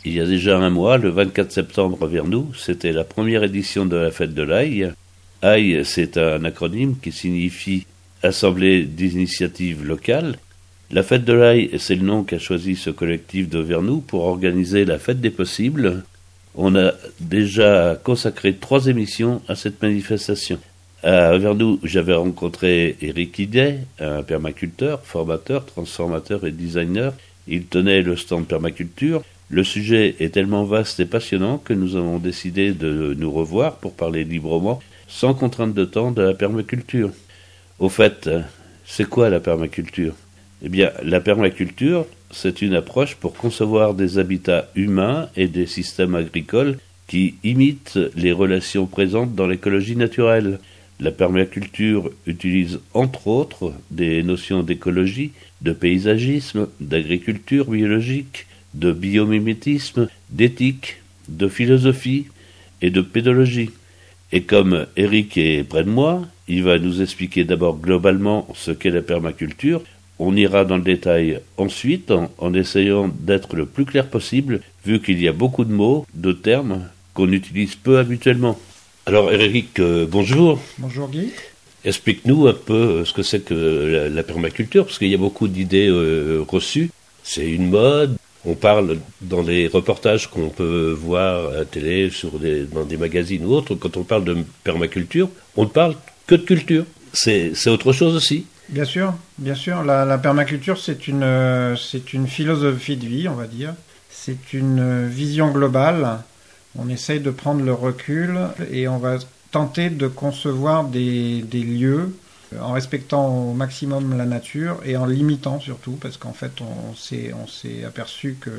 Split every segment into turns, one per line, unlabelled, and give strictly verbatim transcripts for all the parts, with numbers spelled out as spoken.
Il y a déjà un mois, le vingt-quatre septembre vers nous, c'était la première édition de la fête de l'Ail. Ail, c'est un acronyme qui signifie Assemblée d'initiatives locales. La fête de l'Ail, c'est le nom qu'a choisi ce collectif de Vernoux pour organiser la fête des possibles. On a déjà consacré trois émissions à cette manifestation. À Vernoux, j'avais rencontré Éric Idet, un permaculteur, formateur, transformateur et designer. Il tenait le stand permaculture. Le sujet est tellement vaste et passionnant que nous avons décidé de nous revoir pour parler librement, sans contrainte de temps, de la permaculture. Au fait, c'est quoi la permaculture ? Eh bien, la permaculture, c'est une approche pour concevoir des habitats humains et des systèmes agricoles qui imitent les relations présentes dans l'écologie naturelle. La permaculture utilise entre autres des notions d'écologie, de paysagisme, d'agriculture biologique, de biomimétisme, d'éthique, de philosophie et de pédologie. Et comme Eric est près de moi, il va nous expliquer d'abord globalement ce qu'est la permaculture. On ira dans le détail ensuite en, en essayant d'être le plus clair possible, vu qu'il y a beaucoup de mots, de termes qu'on utilise peu habituellement. Alors Eric, euh, bonjour.
Bonjour Guy.
Explique-nous un peu ce que c'est que la, la permaculture, parce qu'il y a beaucoup d'idées euh, reçues. C'est une mode. On parle dans les reportages qu'on peut voir à la télé, sur des, dans des magazines ou autres, quand on parle de permaculture, on ne parle que de culture. C'est, c'est autre chose aussi.
Bien sûr, bien sûr. La, la permaculture, c'est une, euh, c'est une philosophie de vie, on va dire. C'est une vision globale. On essaye de prendre le recul et on va tenter de concevoir des, des lieux en respectant au maximum la nature et en limitant surtout, parce qu'en fait on s'est, on s'est aperçu que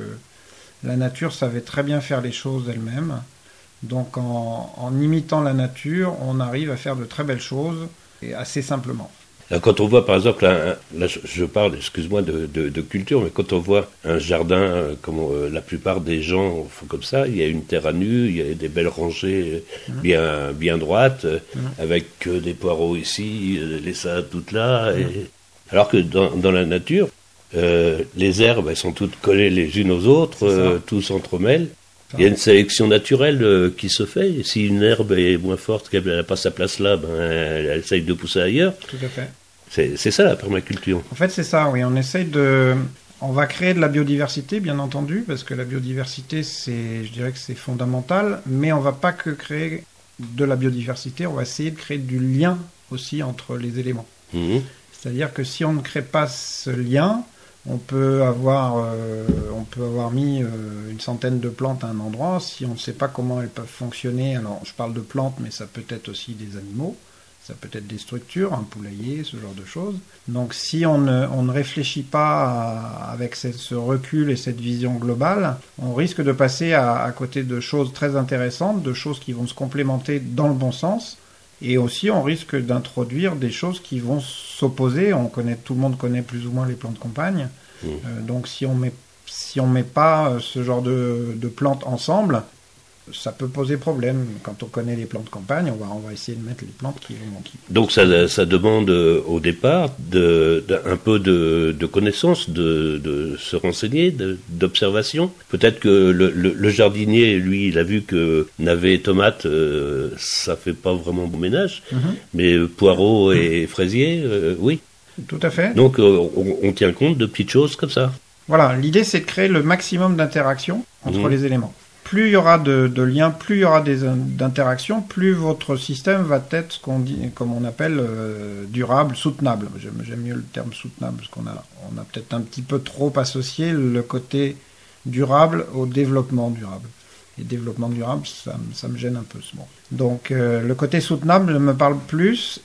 la nature savait très bien faire les choses elle-même. Donc en, en imitant la nature, on arrive à faire de très belles choses et assez simplement.
Quand on voit par exemple, là, là je parle, excuse-moi, de, de, de culture, mais quand on voit un jardin, comme euh, la plupart des gens font comme ça, il y a une terre à nu, il y a des belles rangées mmh. bien, bien droites, mmh. avec euh, des poireaux ici, euh, les salades toutes là. Mmh. Et... Alors que dans, dans la nature, euh, les herbes, elles sont toutes collées les unes aux autres, euh, tout s'entremêle. Il y a une sélection naturelle euh, qui se fait. Et si une herbe est moins forte, qu'elle n'a pas sa place là, ben, elle, elle essaye de pousser ailleurs.
Tout à fait.
C'est, c'est ça la permaculture.
En fait, c'est ça, oui. On essaye de... On va créer de la biodiversité, bien entendu, parce que la biodiversité, c'est, je dirais que c'est fondamental, mais on ne va pas que créer de la biodiversité, on va essayer de créer du lien aussi entre les éléments. Mmh. C'est-à-dire que si on ne crée pas ce lien, on peut avoir, euh, on peut avoir mis euh, une centaine de plantes à un endroit. Si on ne sait pas comment elles peuvent fonctionner, alors je parle de plantes, mais ça peut être aussi des animaux, ça peut être des structures, un poulailler, ce genre de choses. Donc si on ne, on ne réfléchit pas à, avec cette, ce recul et cette vision globale, on risque de passer à, à côté de choses très intéressantes, de choses qui vont se complémenter dans le bon sens. Et aussi, on risque d'introduire des choses qui vont s'opposer. On connaît, tout le monde connaît plus ou moins les plantes compagnes. Mmh. Euh, donc, si on met, si on met pas ce genre de, de plantes ensemble, ça peut poser problème. Quand on connaît les plantes campagne, on va, on va essayer de mettre les plantes qui vont... Qui...
Donc ça, ça demande euh, au départ de, de, un peu de, de connaissances, de, de se renseigner, de, d'observation. Peut-être que le, le, le jardinier, lui, il a vu que navets et tomates, euh, ça fait pas vraiment bon ménage, mm-hmm. mais poireaux et mm-hmm. fraisiers, euh, oui.
Tout à fait.
Donc euh, on, on tient compte de petites choses comme ça.
Voilà, l'idée c'est de créer le maximum d'interactions entre mmh. les éléments. Plus il y aura de, de liens, plus il y aura des, d'interactions, plus votre système va être ce qu'on dit, comme on appelle euh, durable, soutenable. J'aime, j'aime mieux le terme soutenable parce qu'on a, on a peut-être un petit peu trop associé le côté durable au développement durable. Et développement durable, ça, ça me gêne un peu ce mot. Donc euh, le côté soutenable me parle plus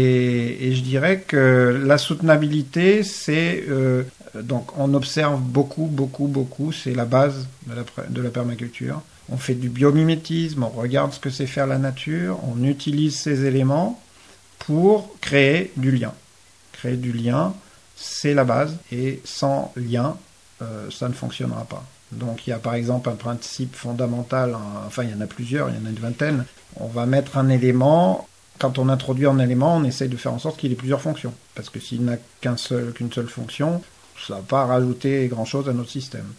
et, et je dirais que la soutenabilité, c'est euh, donc on observe beaucoup, beaucoup, beaucoup, c'est la base de la, de la permaculture. On fait du biomimétisme, on regarde ce que c'est faire la nature, on utilise ces éléments pour créer du lien. Créer du lien, c'est la base et sans lien, euh, ça ne fonctionnera pas. Donc il y a par exemple un principe fondamental, enfin il y en a plusieurs, il y en a une vingtaine. On va mettre un élément, quand on introduit un élément, on essaye de faire en sorte qu'il ait plusieurs fonctions. Parce que s'il n'a qu'un seul, qu'une seule fonction, ça ne va pas rajouter grand-chose à notre système.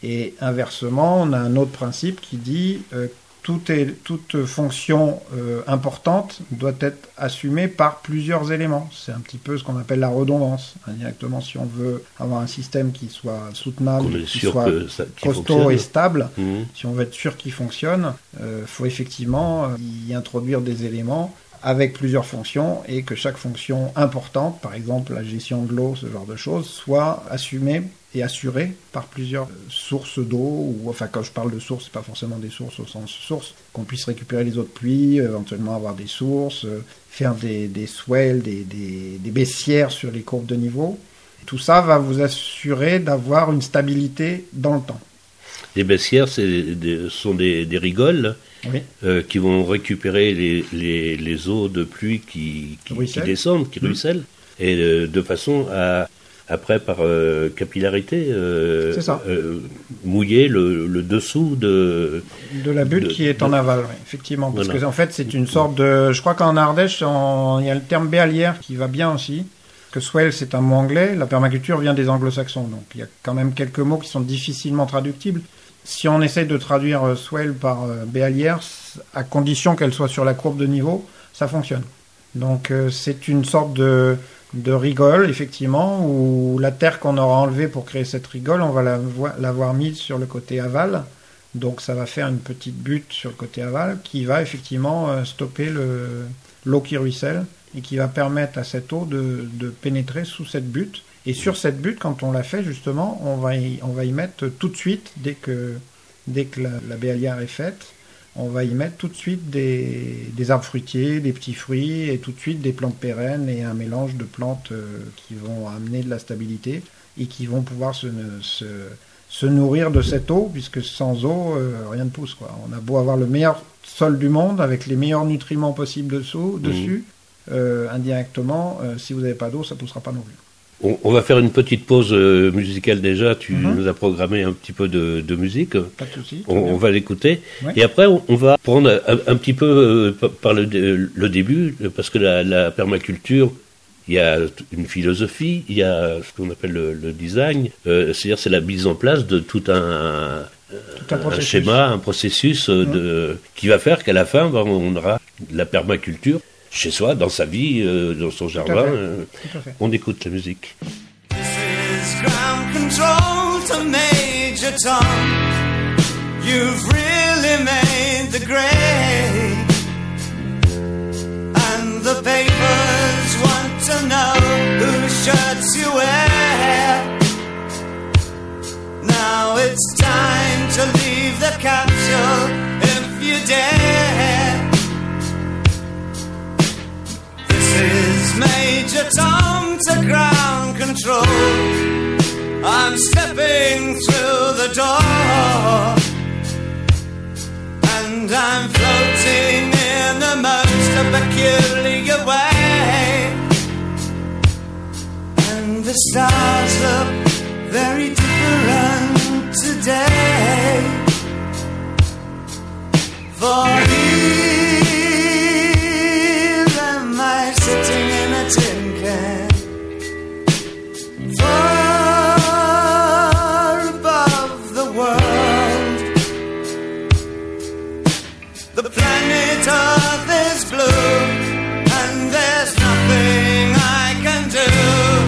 Et inversement, on a un autre principe qui dit euh, tout est, toute fonction euh, importante doit être assumée par plusieurs éléments. C'est un petit peu ce qu'on appelle la redondance. Indirectement, si on veut avoir un système qui soit soutenable, qui soit
ça, qui
costaud
fonctionne.
et stable,
Mmh.
si on veut être sûr qu'il fonctionne, il euh, faut effectivement y introduire des éléments avec plusieurs fonctions et que chaque fonction importante, par exemple la gestion de l'eau, ce genre de choses, soit assumée et assurée par plusieurs sources d'eau, ou enfin quand je parle de sources, c'est pas forcément des sources au sens source, qu'on puisse récupérer les eaux de pluie, éventuellement avoir des sources, faire des, des swells, des, des, des baissières sur les courbes de niveau. Tout ça va vous assurer d'avoir une stabilité dans le temps.
Les baissières, c'est des, sont des, des rigoles
oui.
euh, qui vont récupérer les, les, les eaux de pluie qui, qui, qui descendent, qui mmh. ruissellent, et de, de façon à, après, par euh, capillarité, euh, euh, mouiller le, le dessous de...
De la butte de, qui est de, en aval, oui, effectivement. Parce voilà. que en fait, c'est une sorte de... Je crois qu'en Ardèche, en, il y a le terme béalière qui va bien aussi. Que swell, c'est un mot anglais. La permaculture vient des anglo-saxons. Donc, il y a quand même quelques mots qui sont difficilement traductibles. Si on essaye de traduire euh, swell par euh, béalière, à condition qu'elle soit sur la courbe de niveau, ça fonctionne. Donc, euh, c'est une sorte de... de rigole, effectivement, où la terre qu'on aura enlevée pour créer cette rigole, on va la vo- l'avoir mise sur le côté aval. Donc ça va faire une petite butte sur le côté aval qui va effectivement euh, stopper le, l'eau qui ruisselle et qui va permettre à cette eau de, de pénétrer sous cette butte. Et sur cette butte, quand on la fait, justement, on va y, on va y mettre tout de suite, dès que, dès que la, la béalière est faite, on va y mettre tout de suite des, des arbres fruitiers, des petits fruits, et tout de suite des plantes pérennes et un mélange de plantes euh, qui vont amener de la stabilité et qui vont pouvoir se, se, se nourrir de cette eau, puisque sans eau, euh, rien ne pousse, quoi. On a beau avoir le meilleur sol du monde, avec les meilleurs nutriments possibles dessous, mmh. dessus, euh, indirectement, euh, si vous n'avez pas d'eau, ça ne poussera pas non plus.
On, on va faire une petite pause euh, musicale déjà. Tu mm-hmm. nous as programmé un petit peu de, de musique.
Pas de souci.
On, on va l'écouter.
Ouais.
Et après, on, on va prendre un, un petit peu euh, par le, le début, parce que la, la permaculture, il y a une philosophie, il y a ce qu'on appelle le, le design. Euh, c'est-à-dire, c'est la mise en place de tout un,
tout un,
un schéma, un processus mm-hmm. de, qui va faire qu'à la fin, ben, on aura la permaculture chez soi, dans sa vie, euh, dans son jardin. Euh, on écoute la musique.
This is ground control to Major Tom. You've really made the grade. And the papers want to know whose shirts you wear. Now it's time to leave the capsule if you dare. Major Tom to ground control. I'm stepping through the door, and I'm floating in a most peculiar way. And the stars look very different today. For here am I sitting in a tin can, far above the world. The planet Earth is blue, and there's nothing I can do.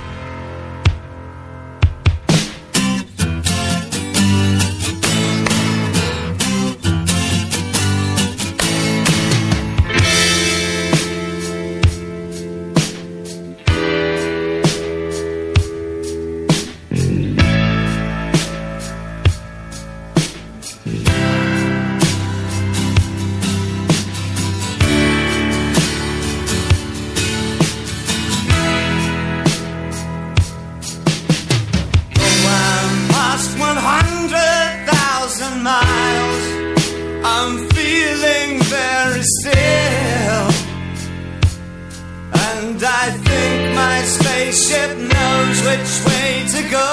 And I think my spaceship knows which way to go.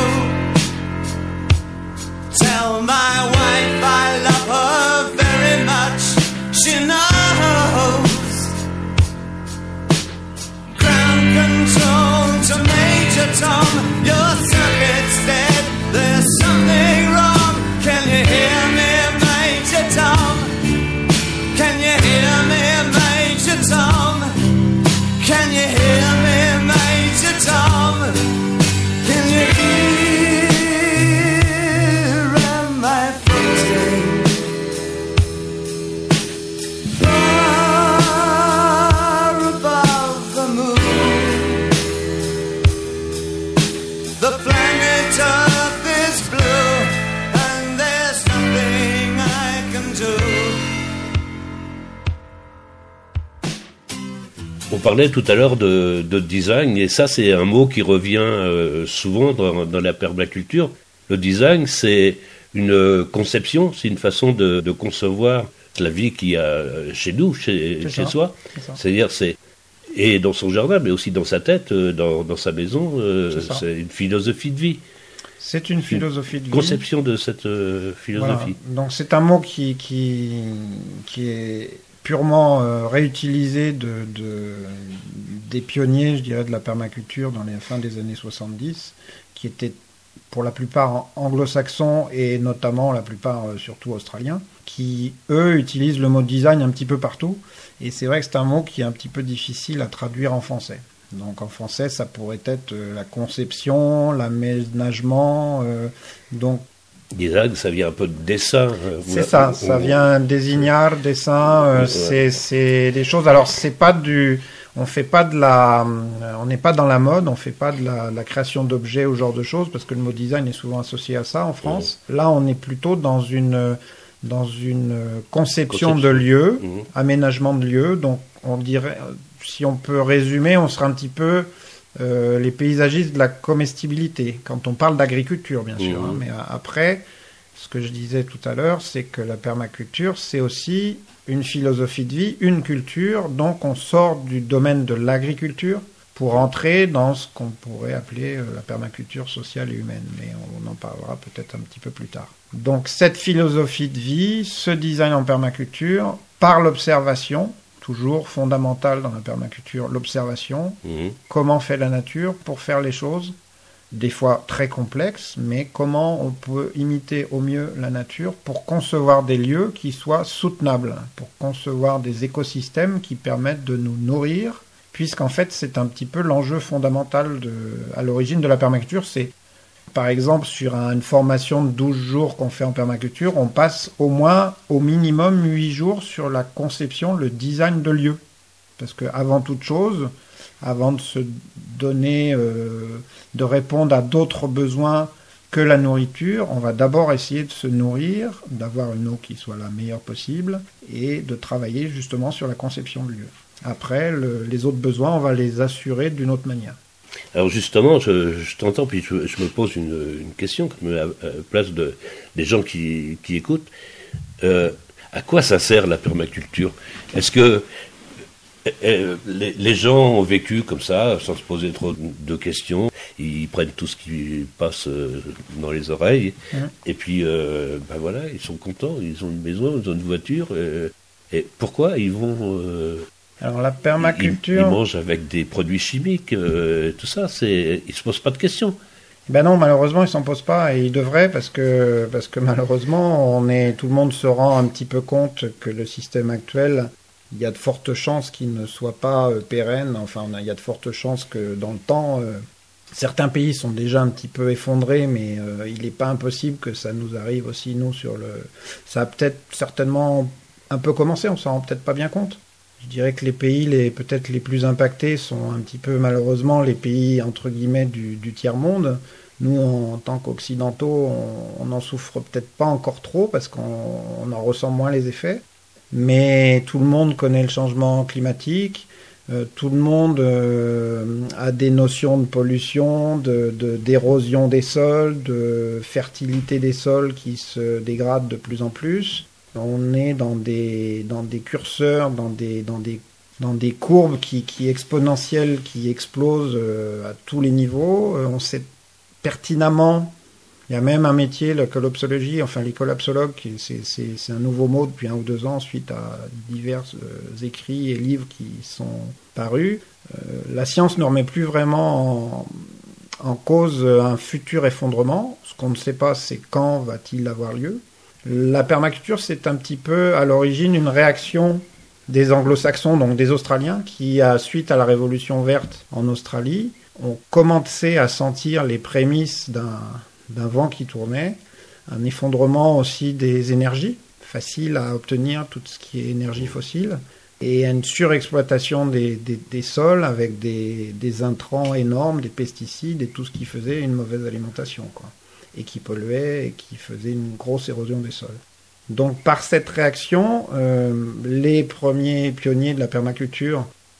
Tell my wife I love her very much, she knows. Ground control to Major Tom, your circuit's dead, there's something
parlait tout à l'heure de, de design, et ça c'est un mot qui revient euh, souvent dans, dans la permaculture. Le design, c'est une conception, c'est une façon de, de concevoir la vie qu'il y a chez nous, chez, chez soi. C'est C'est-à-dire, c'est et dans son jardin, mais aussi dans sa tête, dans, dans sa maison, euh, c'est, c'est une philosophie de vie.
C'est une philosophie de vie.
Conception de cette euh, philosophie.
Voilà. Donc c'est un mot qui, qui, qui est purement euh, réutilisé de, de, des pionniers, je dirais, de la permaculture dans les fins des années soixante-dix, qui étaient pour la plupart anglo-saxons et notamment la plupart euh, surtout australiens, qui eux utilisent le mot design un petit peu partout. Et c'est vrai que c'est un mot qui est un petit peu difficile à traduire en français. Donc en français, ça pourrait être euh, la conception, l'aménagement. Euh, donc
design, ça vient un peu de dessin.
C'est ça, on, ça vient désignar, dessin. Euh, ouais. c'est, c'est des choses. Alors c'est pas du, on fait pas de la, on n'est pas dans la mode, on fait pas de la, la création d'objets ou genre de choses parce que le mot design est souvent associé à ça en France. Ouais. Là, on est plutôt dans une dans une conception, conception. de lieu, mmh. aménagement de lieu. Donc, on dirait, si on peut résumer, on sera un petit peu euh, les paysagistes de la comestibilité, quand on parle d'agriculture, bien sûr. Mmh. Hein, mais après, ce que je disais tout à l'heure, c'est que la permaculture, c'est aussi une philosophie de vie, une culture. Donc, on sort du domaine de l'agriculture pour entrer dans ce qu'on pourrait appeler la permaculture sociale et humaine. Mais on en parlera peut-être un petit peu plus tard. Donc cette philosophie de vie, ce design en permaculture, par l'observation, toujours fondamentale dans la permaculture, l'observation, mmh. comment fait la nature pour faire les choses, des fois très complexes, mais comment on peut imiter au mieux la nature pour concevoir des lieux qui soient soutenables, pour concevoir des écosystèmes qui permettent de nous nourrir, puisqu'en fait, c'est un petit peu l'enjeu fondamental de, à l'origine de la permaculture. C'est, par exemple, sur une formation de douze jours qu'on fait en permaculture, on passe au moins, au minimum, huit jours sur la conception, le design de lieux. Parce qu'avant toute chose, avant de se donner, euh, de répondre à d'autres besoins que la nourriture, on va d'abord essayer de se nourrir, d'avoir une eau qui soit la meilleure possible, et de travailler justement sur la conception de lieux. Après, le, les autres besoins, on va les assurer d'une autre manière.
Alors justement, je, je t'entends, puis je, je me pose une, une question qui me met à la place de, des gens qui, qui écoutent. Euh, à quoi ça sert la permaculture ? Est-ce que euh, les, les gens ont vécu comme ça, sans se poser trop de questions, ils prennent tout ce qui passe dans les oreilles, mmh. et puis euh, ben voilà, ils sont contents, ils ont une maison, ils ont une voiture, euh, et pourquoi ils vont... Euh,
Alors la permaculture...
Ils, ils mangent avec des produits chimiques, euh, tout ça, c'est, ils ne se posent pas de questions.
Ben non, malheureusement, ils ne s'en posent pas, et ils devraient, parce que, parce que malheureusement, on est, tout le monde se rend un petit peu compte que le système actuel, il y a de fortes chances qu'il ne soit pas euh, pérenne, enfin, il y a de fortes chances que dans le temps, euh, certains pays sont déjà un petit peu effondrés, mais euh, il n'est pas impossible que ça nous arrive aussi, nous, sur le... Ça a peut-être certainement un peu commencé, on ne s'en rend peut-être pas bien compte. Je dirais que les pays les, peut-être les plus impactés sont un petit peu malheureusement les pays entre guillemets du, du tiers-monde. Nous, en, en tant qu'occidentaux, on n'en souffre peut-être pas encore trop parce qu'on on en ressent moins les effets. Mais tout le monde connaît le changement climatique, euh, tout le monde euh, a des notions de pollution, de, de, d'érosion des sols, de fertilité des sols qui se dégradent de plus en plus. On est dans des, dans des curseurs, dans des, dans des, dans des courbes qui, qui exponentielles, qui explosent euh, à tous les niveaux. Euh, on sait pertinemment, il y a même un métier, la collapsologie, enfin les collapsologues, c'est, c'est, c'est un nouveau mot depuis un ou deux ans suite à divers euh, écrits et livres qui sont parus. Euh, la science ne remet plus vraiment en, en cause un futur effondrement. Ce qu'on ne sait pas, c'est quand va-t-il avoir lieu. La permaculture, c'est un petit peu à l'origine une réaction des anglo-saxons, donc des Australiens, qui, à, suite à la Révolution verte en Australie, ont commencé à sentir les prémices d'un, d'un vent qui tournait, un effondrement aussi des énergies, facile à obtenir tout ce qui est énergie fossile, et une surexploitation des, des, des sols avec des, des intrants énormes, des pesticides et tout ce qui faisait une mauvaise alimentation, quoi. Et qui polluait et qui faisait une grosse érosion des sols. Donc par cette réaction, euh, les premiers pionniers de la permaculture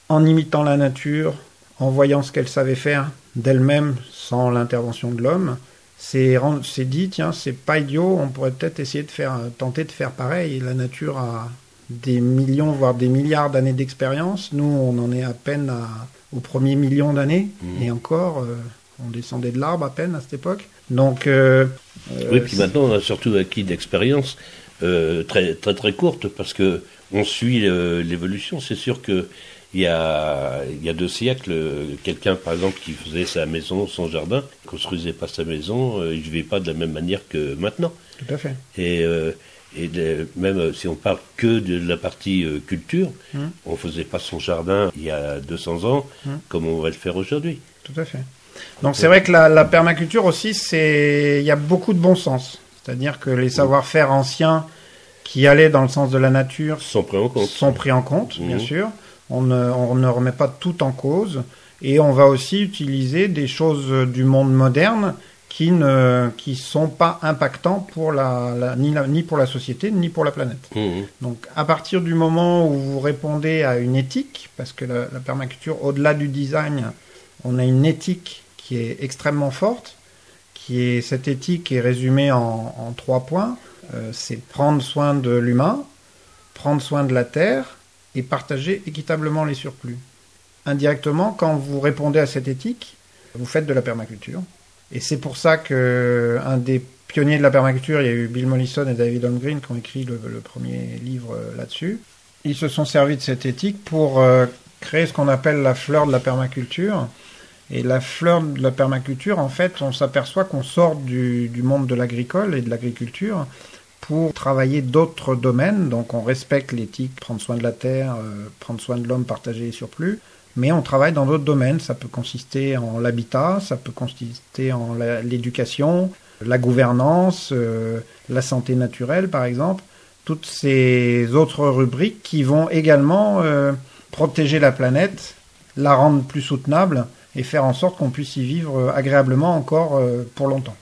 en imitant la nature, en voyant ce qu'elle savait faire d'elle-même sans l'intervention de l'homme, c'est, c'est dit, tiens, c'est pas idiot, on pourrait peut-être essayer de faire, tenter de faire pareil. La nature a des millions, voire des milliards d'années d'expérience. Nous, on en est à peine à, au premier million d'années, mmh. et encore, euh, on descendait de l'arbre à peine à cette époque. Donc, euh,
oui, puis maintenant, on a surtout acquis d'expérience euh, très, très, très courte, parce que on suit euh, l'évolution. C'est sûr que il y a, il y a deux siècles, quelqu'un, par exemple, qui faisait sa maison, son jardin, construisait pas sa maison, euh, il ne vivait pas de la même manière que maintenant.
Tout à fait.
Et, euh, et de, même si on parle que de la partie euh, culture, mmh. on faisait pas son jardin il y a deux cents ans, mmh. comme on va le faire aujourd'hui.
Tout à fait. Donc c'est vrai que la, la permaculture aussi, c'est, il y a beaucoup de bon sens. C'est-à-dire que les savoir-faire anciens qui allaient dans le sens de la nature
sont pris en compte.
Sont pris en compte, mmh. bien sûr. On ne, on ne remet pas tout en cause. Et on va aussi utiliser des choses du monde moderne qui ne qui sont pas impactants pour la, la, ni, la, ni pour la société, ni pour la planète. Mmh. Donc à partir du moment où vous répondez à une éthique, parce que la, la permaculture, au-delà du design, on a une éthique qui est extrêmement forte, qui est, cette éthique est résumée en, en trois points. Euh, c'est prendre soin de l'humain, prendre soin de la terre et partager équitablement les surplus. Indirectement, quand vous répondez à cette éthique, vous faites de la permaculture. Et c'est pour ça qu'un des pionniers de la permaculture, il y a eu Bill Mollison et David Holmgreen qui ont écrit le, le premier livre là-dessus. Ils se sont servis de cette éthique pour euh, créer ce qu'on appelle la fleur de la permaculture. Et la fleur de la permaculture, en fait, on s'aperçoit qu'on sort du, du monde de l'agricole et de l'agriculture pour travailler d'autres domaines. Donc on respecte l'éthique, prendre soin de la terre, euh, prendre soin de l'homme, partager les surplus. Mais on travaille dans d'autres domaines. Ça peut consister en l'habitat, ça peut consister en la, l'éducation, la gouvernance, euh, la santé naturelle, par exemple. Toutes ces autres rubriques qui vont également euh, protéger la planète, la rendre plus soutenable et faire en sorte qu'on puisse y vivre agréablement encore euh, pour longtemps.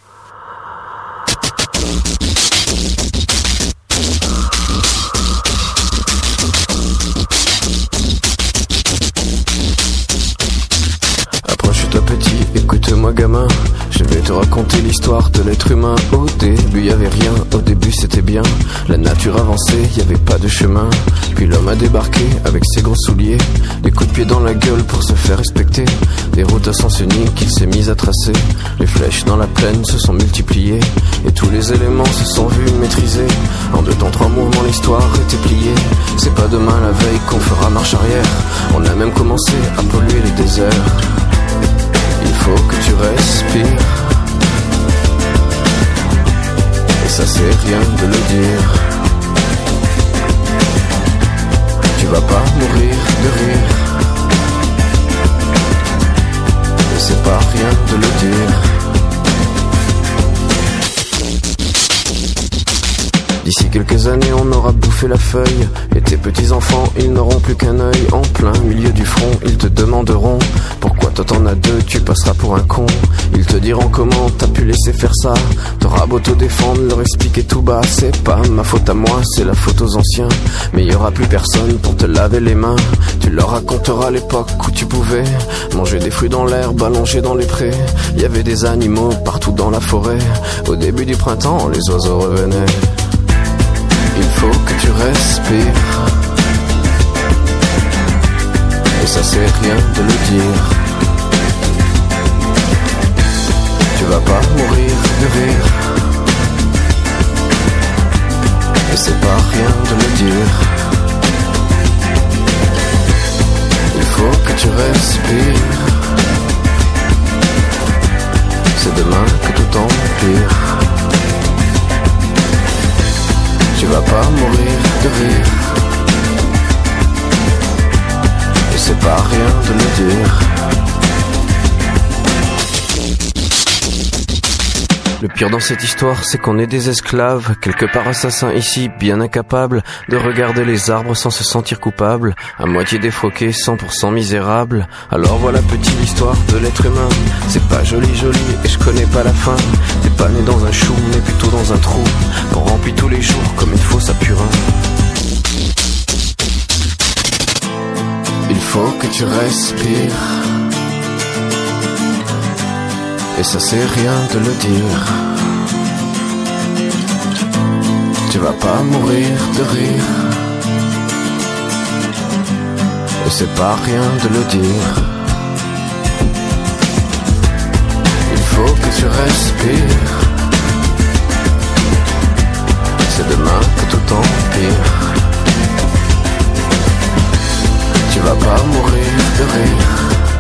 Approche-toi petit, écoute-moi gamin, je vais te raconter l'histoire de l'être humain. Au début y avait rien, au début c'était bien, la nature avançait, y avait pas de chemin. Puis l'homme a débarqué avec ses gros souliers, des coups de pied dans la gueule pour se faire respecter, des routes à sens unique qu'il s'est mis à tracer. Les flèches dans la plaine se sont multipliées, et tous les éléments se sont vus maîtrisés. En deux temps, trois mouvements, l'histoire était pliée. C'est pas demain la veille qu'on fera marche arrière, on a même commencé à polluer les déserts. Il faut que tu respires, et ça c'est rien de le dire. Tu vas pas mourir de rire, et c'est pas rien de le dire. D'ici quelques années on aura bouffé la feuille, et tes petits enfants ils n'auront plus qu'un œil. En plein milieu du front ils te demanderont pourquoi toi t'en as deux, tu passeras pour un con. Ils te diront comment t'as pu laisser faire ça, t'auras beau te défendre, leur expliquer tout bas. C'est pas ma faute à moi, c'est la faute aux anciens, mais y aura plus personne pour te laver les mains. Tu leur raconteras l'époque où tu pouvais manger des fruits dans l'herbe, allongés dans les prés. Y avait des animaux partout dans la forêt, au début du printemps les oiseaux revenaient. Il faut que tu respires, et ça c'est rien de le dire. Tu vas pas mourir de rire, et c'est pas rien de le dire. Il faut que tu respires, c'est demain que tout empire. Tu vas pas mourir de rire, et c'est pas rien de le dire. Le pire dans cette histoire, c'est qu'on est des esclaves, quelque part assassins ici, bien incapables de regarder les arbres sans se sentir coupables, à moitié défroqués, cent pour cent misérables. Alors voilà petite l'histoire de l'être humain, c'est pas joli joli et je connais pas la fin. T'es pas né dans un chou, mais plutôt dans un trou, qu'on remplit tous les jours comme il faut sa purin. Il faut que tu respires. Et ça c'est rien de le dire. Tu vas pas mourir de rire. Et c'est pas rien de le dire. Il faut que tu respires. C'est demain que tout empire. Tu vas pas mourir de rire.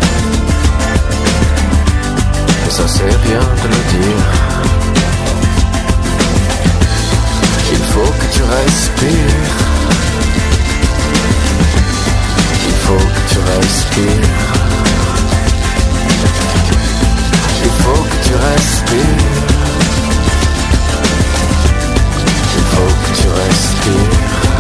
Et ça c'est rien de le dire. Il faut que tu respires. Il faut que tu respires. Il faut que tu respires. Il faut que tu respires.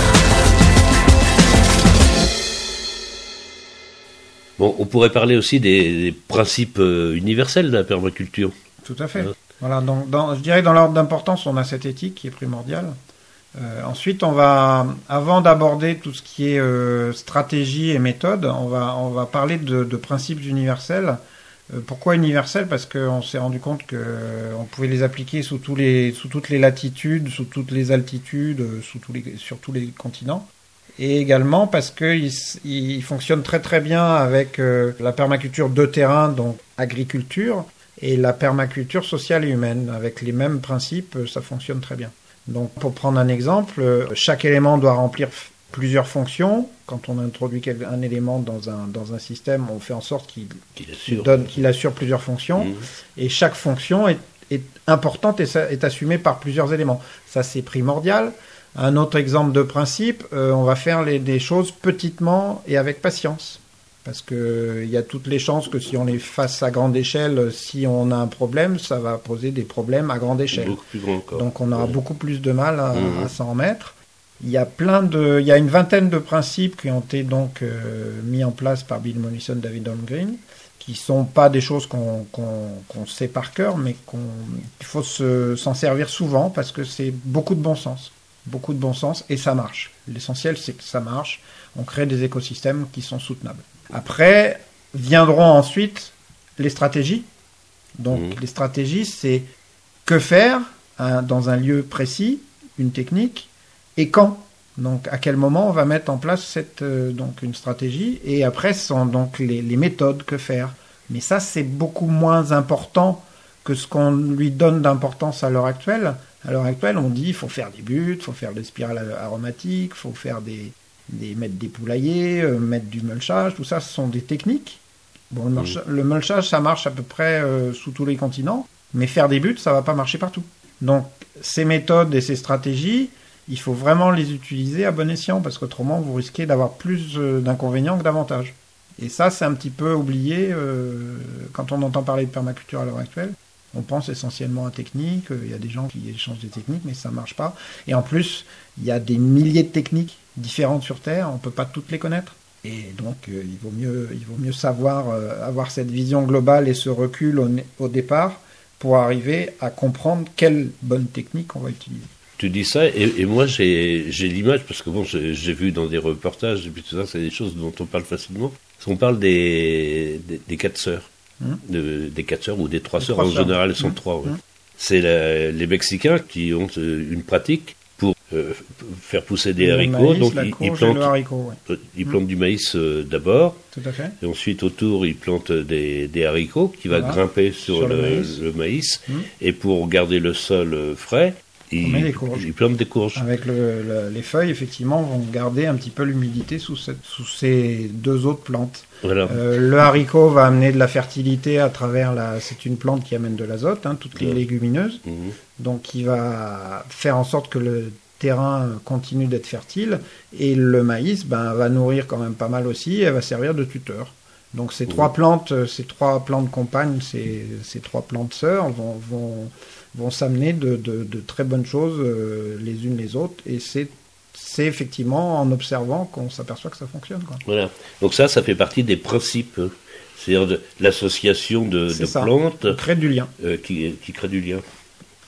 Bon, on pourrait parler aussi des, des principes euh, universels de la permaculture.
Tout à fait.
Euh.
Voilà, donc dans, je dirais dans l'ordre d'importance, on a cette éthique qui est primordiale. Euh, ensuite, on va, avant d'aborder tout ce qui est euh, stratégie et méthode, on va, on va parler de, de principes universels. Euh, pourquoi universels ? Parce qu'on s'est rendu compte qu'on euh, pouvait les appliquer sous, tous les, sous toutes les latitudes, sous toutes les altitudes, sous tous les, sur tous les continents. Et également parce qu'il il fonctionne très très bien avec euh, la permaculture de terrain, donc agriculture, et la permaculture sociale et humaine. Avec les mêmes principes, ça fonctionne très bien. Donc pour prendre un exemple, chaque élément doit remplir f- plusieurs fonctions. Quand on introduit un élément dans un, dans un système, on fait en sorte qu'il,
Qu'il assure.
qu'il, donne, qu'il assure plusieurs fonctions. Mmh. Et chaque fonction est, est importante et ça, est assumée par plusieurs éléments. Ça, c'est primordial. Un autre exemple de principe, euh, on va faire les, des choses petitement et avec patience. Parce qu'il euh, y a toutes les chances que si on les fasse à grande échelle, si on a un problème, ça va poser des problèmes à grande échelle.
Beaucoup plus grand encore.
Donc on aura ouais. beaucoup plus de mal à,
mmh.
à s'en remettre. Il y a plein de, il y a une vingtaine de principes qui ont été donc euh, mis en place par Bill Mollison, David Holmgreen, qui sont pas des choses qu'on, qu'on, qu'on sait par cœur, mais qu'on, il faut se, s'en servir souvent parce que c'est beaucoup de bon sens. Beaucoup de bon sens et ça marche. L'essentiel, c'est que ça marche. On crée des écosystèmes qui sont soutenables. Après, viendront ensuite les stratégies. Donc, mmh. les stratégies, c'est que faire hein, dans un lieu précis, une technique, et quand. Donc, à quel moment on va mettre en place cette, euh, donc une stratégie. Et après, ce sont donc les, les méthodes, que faire. Mais ça, c'est beaucoup moins important que ce qu'on lui donne d'importance à l'heure actuelle. À l'heure actuelle, on dit qu'il faut faire des buts, il faut faire des spirales aromatiques, il faut faire des, des, mettre des poulaillers, euh, mettre du mulchage, tout ça, ce sont des techniques. Bon, le, mulch, le mulchage, ça marche à peu près euh, sous tous les continents, mais faire des buts, ça ne va pas marcher partout. Donc, ces méthodes et ces stratégies, il faut vraiment les utiliser à bon escient, parce qu'autrement, vous risquez d'avoir plus euh, d'inconvénients que d'avantages. Et ça, c'est un petit peu oublié euh, quand on entend parler de permaculture à l'heure actuelle. On pense essentiellement à technique, il y a des gens qui échangent des techniques, mais ça ne marche pas. Et en plus, il y a des milliers de techniques différentes sur Terre, on ne peut pas toutes les connaître. Et donc, euh, il vaut mieux, il vaut mieux savoir euh, avoir cette vision globale et ce recul au, au départ pour arriver à comprendre quelle bonne technique on va utiliser.
Tu dis ça, et, et moi j'ai, j'ai l'image, parce que bon, j'ai, j'ai vu dans des reportages, et puis tout ça, c'est des choses dont on parle facilement. On parle des, des, des quatre sœurs. Mmh. De, des quatre sœurs ou des trois sœurs, en général elles sont mmh. trois. Ouais. Mmh. C'est la, les Mexicains qui ont euh, une pratique pour euh, faire pousser des
le
haricots.
Maïs,
donc ils, ils plantent,
haricot, ouais.
ils plantent mmh. du maïs euh, d'abord.
Tout à fait.
Et ensuite autour ils plantent des, des haricots qui voilà. va grimper sur, sur le, le maïs. Le maïs. Mmh. Et pour garder le sol euh, frais, Ils, ils plantent des courges.
Avec le, le, les feuilles, effectivement, vont garder un petit peu l'humidité sous, cette, sous ces deux autres plantes.
Voilà.
Euh, le haricot va amener de la fertilité à travers la... C'est une plante qui amène de l'azote, hein, toutes les ouais. légumineuses. Mmh. Donc, il va faire en sorte que le terrain continue d'être fertile. Et le maïs ben, va nourrir quand même pas mal aussi et va servir de tuteur. Donc, ces mmh. trois plantes, ces trois plantes compagnes, ces, ces trois plantes sœurs vont... vont vont s'amener de, de, de très bonnes choses euh, les unes les autres, et c'est, c'est effectivement en observant qu'on s'aperçoit que ça fonctionne, quoi.
Voilà. Donc ça, ça fait partie des principes, c'est-à-dire de l'association de, de plantes
qui crée du lien.
Euh, qui, qui crée du lien.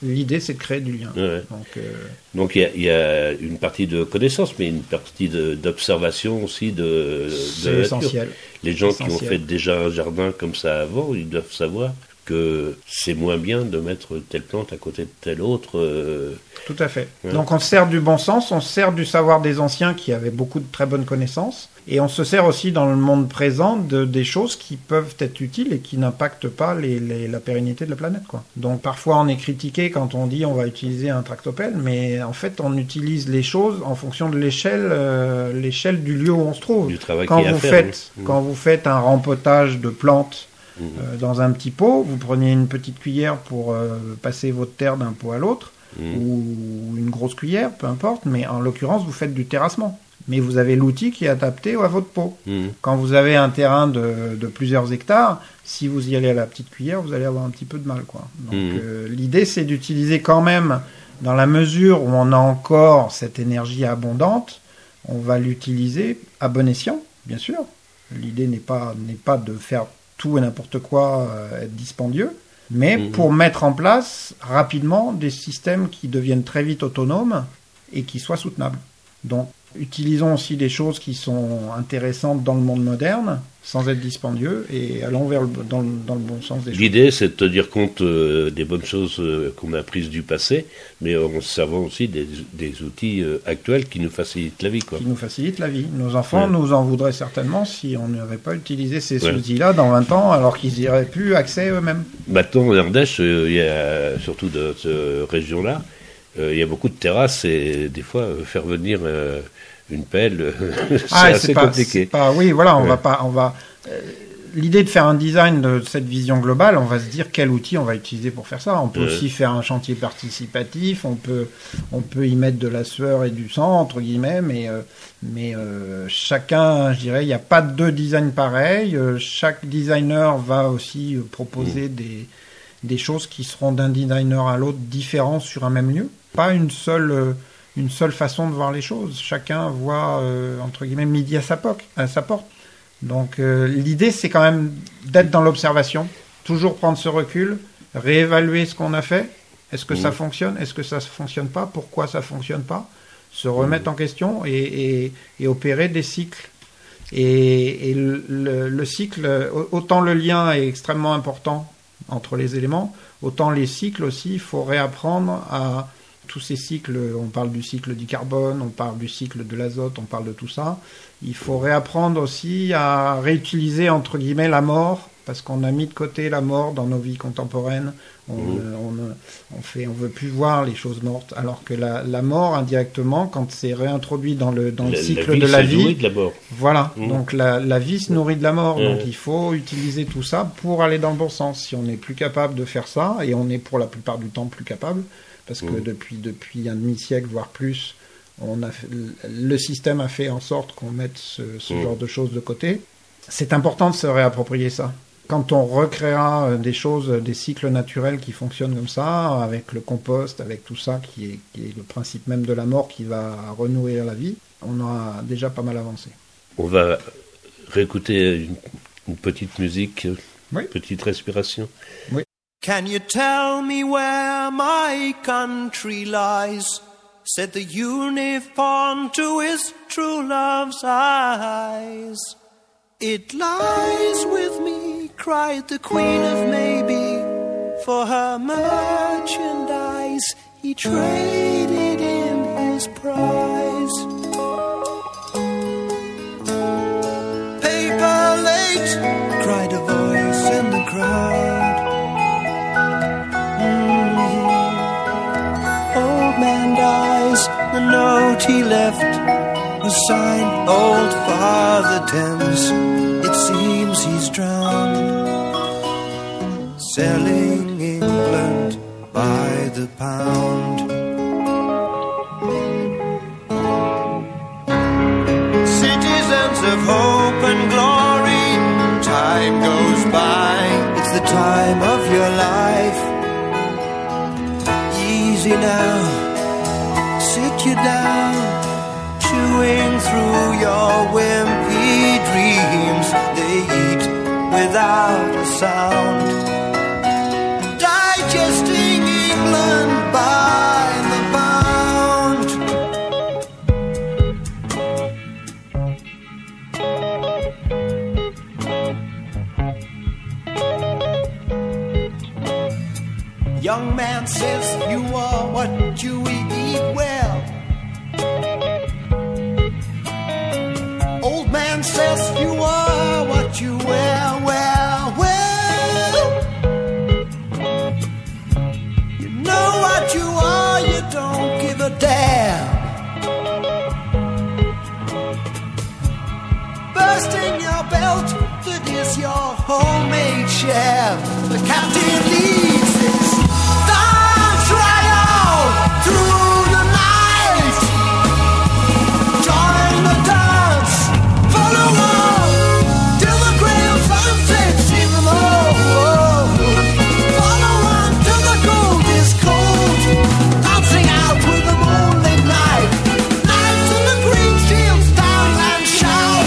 l'idée c'est de créer du lien.
Ouais.
Donc euh...
donc il y, y a une partie de connaissance, mais une partie de, d'observation aussi de, de
c'est
la
essentiel.
nature. Les gens
essentiel.
qui ont fait déjà un jardin comme ça avant, ils doivent savoir que c'est moins bien de mettre telle plante à côté de telle autre. Euh...
Tout à fait.
Ouais.
Donc on se sert du bon sens, on se sert du savoir des anciens qui avaient beaucoup de très bonnes connaissances, et on se sert aussi dans le monde présent de des choses qui peuvent être utiles et qui n'impactent pas les, les, la pérennité de la planète, quoi. Donc parfois on est critiqué quand on dit on va utiliser un tractopelle, mais en fait on utilise les choses en fonction de l'échelle, euh, l'échelle du lieu où on se trouve.
Du travail
Quand
qu'il y a
vous
à faire,
faites,
oui.
quand vous faites un rempotage de plantes
Mmh.
euh, dans un petit pot, vous preniez une petite cuillère pour euh, passer votre terre d'un pot à l'autre,
Mmh.
ou une grosse cuillère, peu importe, mais en l'occurrence, vous faites du terrassement. Mais vous avez l'outil qui est adapté à votre pot.
Mmh.
Quand vous avez un terrain de, de plusieurs hectares, si vous y allez à la petite cuillère, vous allez avoir un petit peu de mal, quoi. Donc,
Mmh.
euh, l'idée, c'est d'utiliser quand même, dans la mesure où on a encore cette énergie abondante, on va l'utiliser à bon escient, bien sûr. L'idée n'est pas, n'est pas de faire tout et n'importe quoi, euh, être dispendieux, mais
Mmh.
pour mettre en place rapidement des systèmes qui deviennent très vite autonomes et qui soient soutenables. Donc, utilisons aussi des choses qui sont intéressantes dans le monde moderne, sans être dispendieux, et allons vers le, dans, le, dans le bon sens des choses.
L'idée, c'est de tenir compte euh, des bonnes choses euh, qu'on a apprises du passé, mais en se servant aussi des, des outils euh, actuels qui nous facilitent la vie, quoi.
Qui nous facilitent la vie. Nos enfants
Ouais.
nous en voudraient certainement si on n'avait pas utilisé ces
Ouais.
outils-là dans vingt ans, alors qu'ils n'y auraient plus accès eux-mêmes.
Maintenant, en Ardèche, euh, il y a, surtout de cette région-là, euh, il y a beaucoup de terrasses et des fois, euh, faire venir euh, une pelle, c'est
Ah, et
assez
c'est pas,
compliqué.
c'est pas, oui, voilà, on
Ouais.
va pas, on va. euh, L'idée de faire un design de cette vision globale, on va se dire quel outil on va utiliser pour faire ça. On peut
Ouais.
aussi faire un chantier participatif, on peut, on peut y mettre de la sueur et du sang entre guillemets, mais, euh, mais euh, chacun, je dirais, il n'y a pas deux designs pareils. Euh, chaque designer va aussi euh, proposer
Mmh.
des, des choses qui seront d'un designer à l'autre différents sur un même lieu. Pas une seule. Euh, une seule façon de voir les choses. Chacun voit, euh, entre guillemets, midi à sa, poque, à sa porte. Donc euh, l'idée, c'est quand même d'être dans l'observation, toujours prendre ce recul, réévaluer ce qu'on a fait. Est-ce que
Mmh.
ça fonctionne? Est-ce que ça ne fonctionne pas? Pourquoi ça ne fonctionne pas? Se remettre en question et, et, et opérer des cycles. Et, et le, le, le cycle, autant le lien est extrêmement important entre les éléments, autant les cycles aussi, il faut réapprendre à... Tous ces cycles, on parle du cycle du carbone, on parle du cycle de l'azote, on parle de tout ça. Il faut réapprendre aussi à réutiliser, entre guillemets, la mort, parce qu'on a mis de côté la mort dans nos vies contemporaines. On
Mmh.
euh, on, on fait, on veut plus voir les choses mortes, alors que la, la mort, indirectement, quand c'est réintroduit dans le, dans le
La-
cycle
la vie
de la
se nourrit
vie,
de la mort.
voilà.
Mmh.
Donc la, la vie se nourrit de la mort.
Mmh.
Donc il faut utiliser tout ça pour aller dans le bon sens. Si on n'est plus capable de faire ça, et on est pour la plupart du temps plus capable, parce que
Mmh.
depuis, depuis un demi-siècle, voire plus, on a fait- le système a fait en sorte qu'on mette ce, ce
Mmh.
genre de choses de côté. C'est important de se réapproprier ça. Quand on recréera euh, des choses, euh, des cycles naturels qui fonctionnent comme ça, avec le compost, avec tout ça, qui est, qui est le principe même de la mort qui va renouer la vie, on aura déjà pas mal avancé.
On va réécouter une, une petite musique,
Oui.
une petite respiration.
Can you tell me where my country lies? Said the unicorn to his true love's eyes. It lies with me, cried the queen of maybe. For her merchandise he traded in his prize. Paper late, cried a voice in the crowd. Old man dies, the note he left was signed Old Father Thames. It seems he's drowned, selling England by the pound. Citizens of hope and glory, time goes by, it's the time of your life. Easy now, sit you down, chewing through your wimpy dreams. They eat without a sound, digesting England Young man says you are what you eat well. Old man says you are what you wear well, well. You know what you are, you don't give a damn. Bursting your belt, that is your homemade chef. The captain leads this dance trial through the night. Join the dance, follow on till the gray sunset in the low. Follow on till the gold is cold, dancing out with the moonlit night. Night to the green fields down and shout.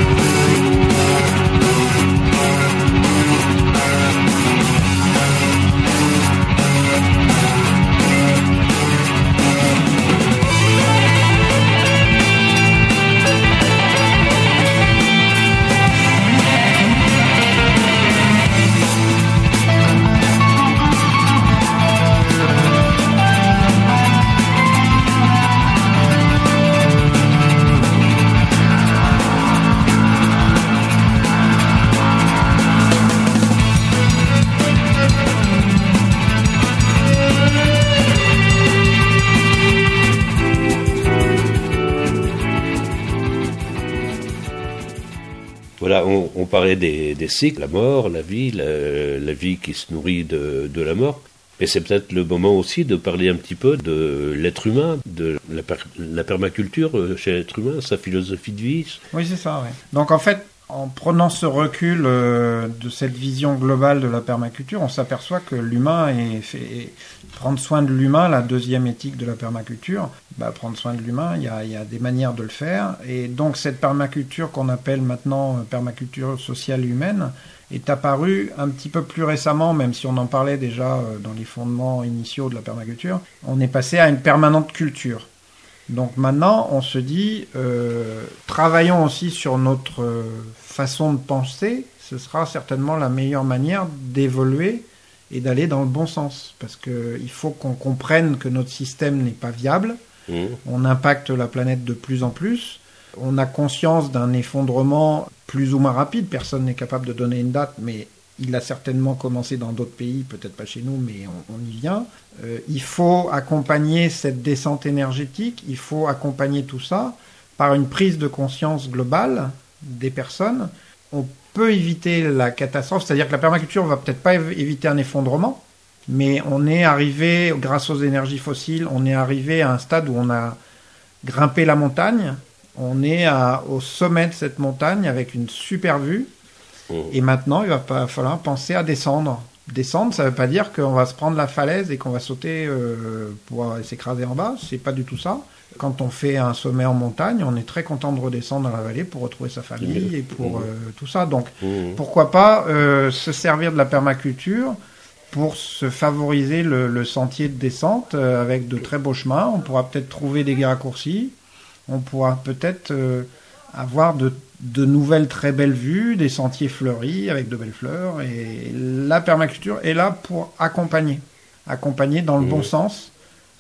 Voilà, on, on parlait des, des cycles, la mort, la vie, la, la vie qui se nourrit de, de la mort. Et c'est peut-être le moment aussi de parler un petit peu de l'être humain, de la, per, la permaculture chez l'être humain, sa philosophie de vie.
Oui, c'est ça, oui. Donc en fait, en prenant ce recul euh, de cette vision globale de la permaculture, on s'aperçoit que l'humain est fait... Est, prendre soin de l'humain, la deuxième éthique de la permaculture, bah, prendre soin de l'humain, il y a, y a des manières de le faire. Et donc cette permaculture qu'on appelle maintenant permaculture sociale humaine est apparue un petit peu plus récemment, même si on en parlait déjà dans les fondements initiaux de la permaculture. On est passé à une permanente culture. Donc maintenant, on se dit, euh, travaillons aussi sur notre euh, façon de penser. Ce sera certainement la meilleure manière d'évoluer et d'aller dans le bon sens. Parce qu'il faut qu'on comprenne que notre système n'est pas viable. Mmh. On impacte la planète de plus en plus. On a conscience d'un effondrement plus ou moins rapide. Personne n'est capable de donner une date, mais il a certainement commencé dans d'autres pays, peut-être pas chez nous, mais on, on y vient. Euh, il faut accompagner cette descente énergétique, il faut accompagner tout ça par une prise de conscience globale des personnes. On peut éviter la catastrophe, c'est-à-dire que la permaculture ne va peut-être pas év- éviter un effondrement, mais on est arrivé, grâce aux énergies fossiles, on est arrivé à un stade où on a grimpé la montagne, on est à, au sommet de cette montagne avec une super vue, et maintenant il va pas falloir penser à descendre. Descendre, ça ne veut pas dire qu'on va se prendre la falaise et qu'on va sauter euh, pour s'écraser en bas, c'est pas du tout ça. Quand on fait un sommet en montagne, on est très content de redescendre dans la vallée pour retrouver sa famille et pour euh, tout ça. Donc, mmh. pourquoi pas euh, se servir de la permaculture pour se favoriser le, le sentier de descente euh, avec de très beaux chemins. On pourra peut-être trouver des raccourcis. On pourra peut-être euh, avoir de, de nouvelles très belles vues, des sentiers fleuris avec de belles fleurs. Et la permaculture est là pour accompagner. Accompagner dans le mmh. bon sens.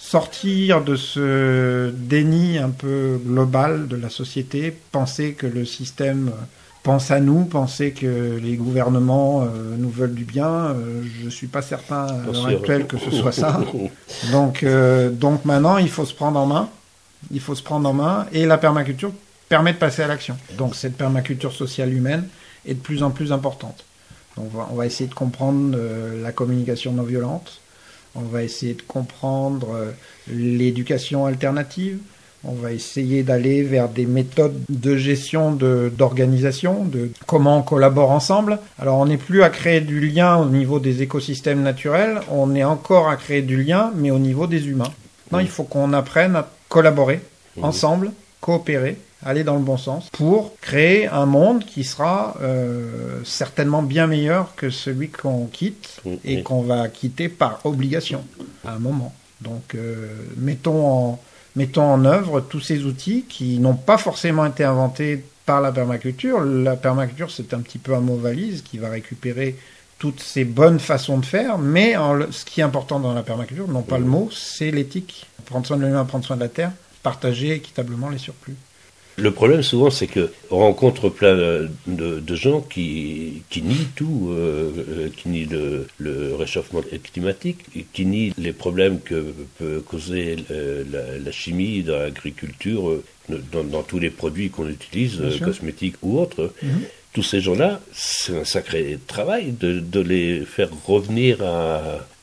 Sortir de ce déni un peu global de la société, penser que le système pense à nous, penser que les gouvernements euh, nous veulent du bien, euh, je ne suis pas certain à l'heure actuelle que ce soit ça. Donc, euh, donc maintenant, il faut se prendre en main, il faut se prendre en main, et la permaculture permet de passer à l'action. Donc cette permaculture sociale humaine est de plus en plus importante. Donc on va, on va essayer de comprendre euh, la communication non violente. On va essayer de comprendre euh, l'éducation alternative. On va essayer d'aller vers des méthodes de gestion de, d'organisation, de comment on collabore ensemble. Alors, on n'est plus à créer du lien au niveau des écosystèmes naturels. On est encore à créer du lien, mais au niveau des humains. Non, il faut qu'on apprenne à collaborer ensemble, coopérer, aller dans le bon sens, pour créer un monde qui sera euh, certainement bien meilleur que celui qu'on quitte et qu'on va quitter par obligation à un moment. Donc, euh, mettons en, mettons en œuvre tous ces outils qui n'ont pas forcément été inventés par la permaculture. La permaculture, c'est un petit peu un mot valise qui va récupérer toutes ces bonnes façons de faire, mais en le, ce qui est important dans la permaculture, non pas le mot, c'est l'éthique. Prendre soin de l'humain, prendre soin de la terre, partager équitablement les surplus.
Le problème souvent, c'est que on rencontre plein de, de gens qui, qui nient tout, euh, qui nient le, le réchauffement climatique, et qui nient les problèmes que peut causer euh, la, la chimie dans l'agriculture, euh, dans, dans tous les produits qu'on utilise, euh, cosmétiques ou autres. Mm-hmm. Tous ces gens-là, c'est un sacré travail de, de les faire revenir à...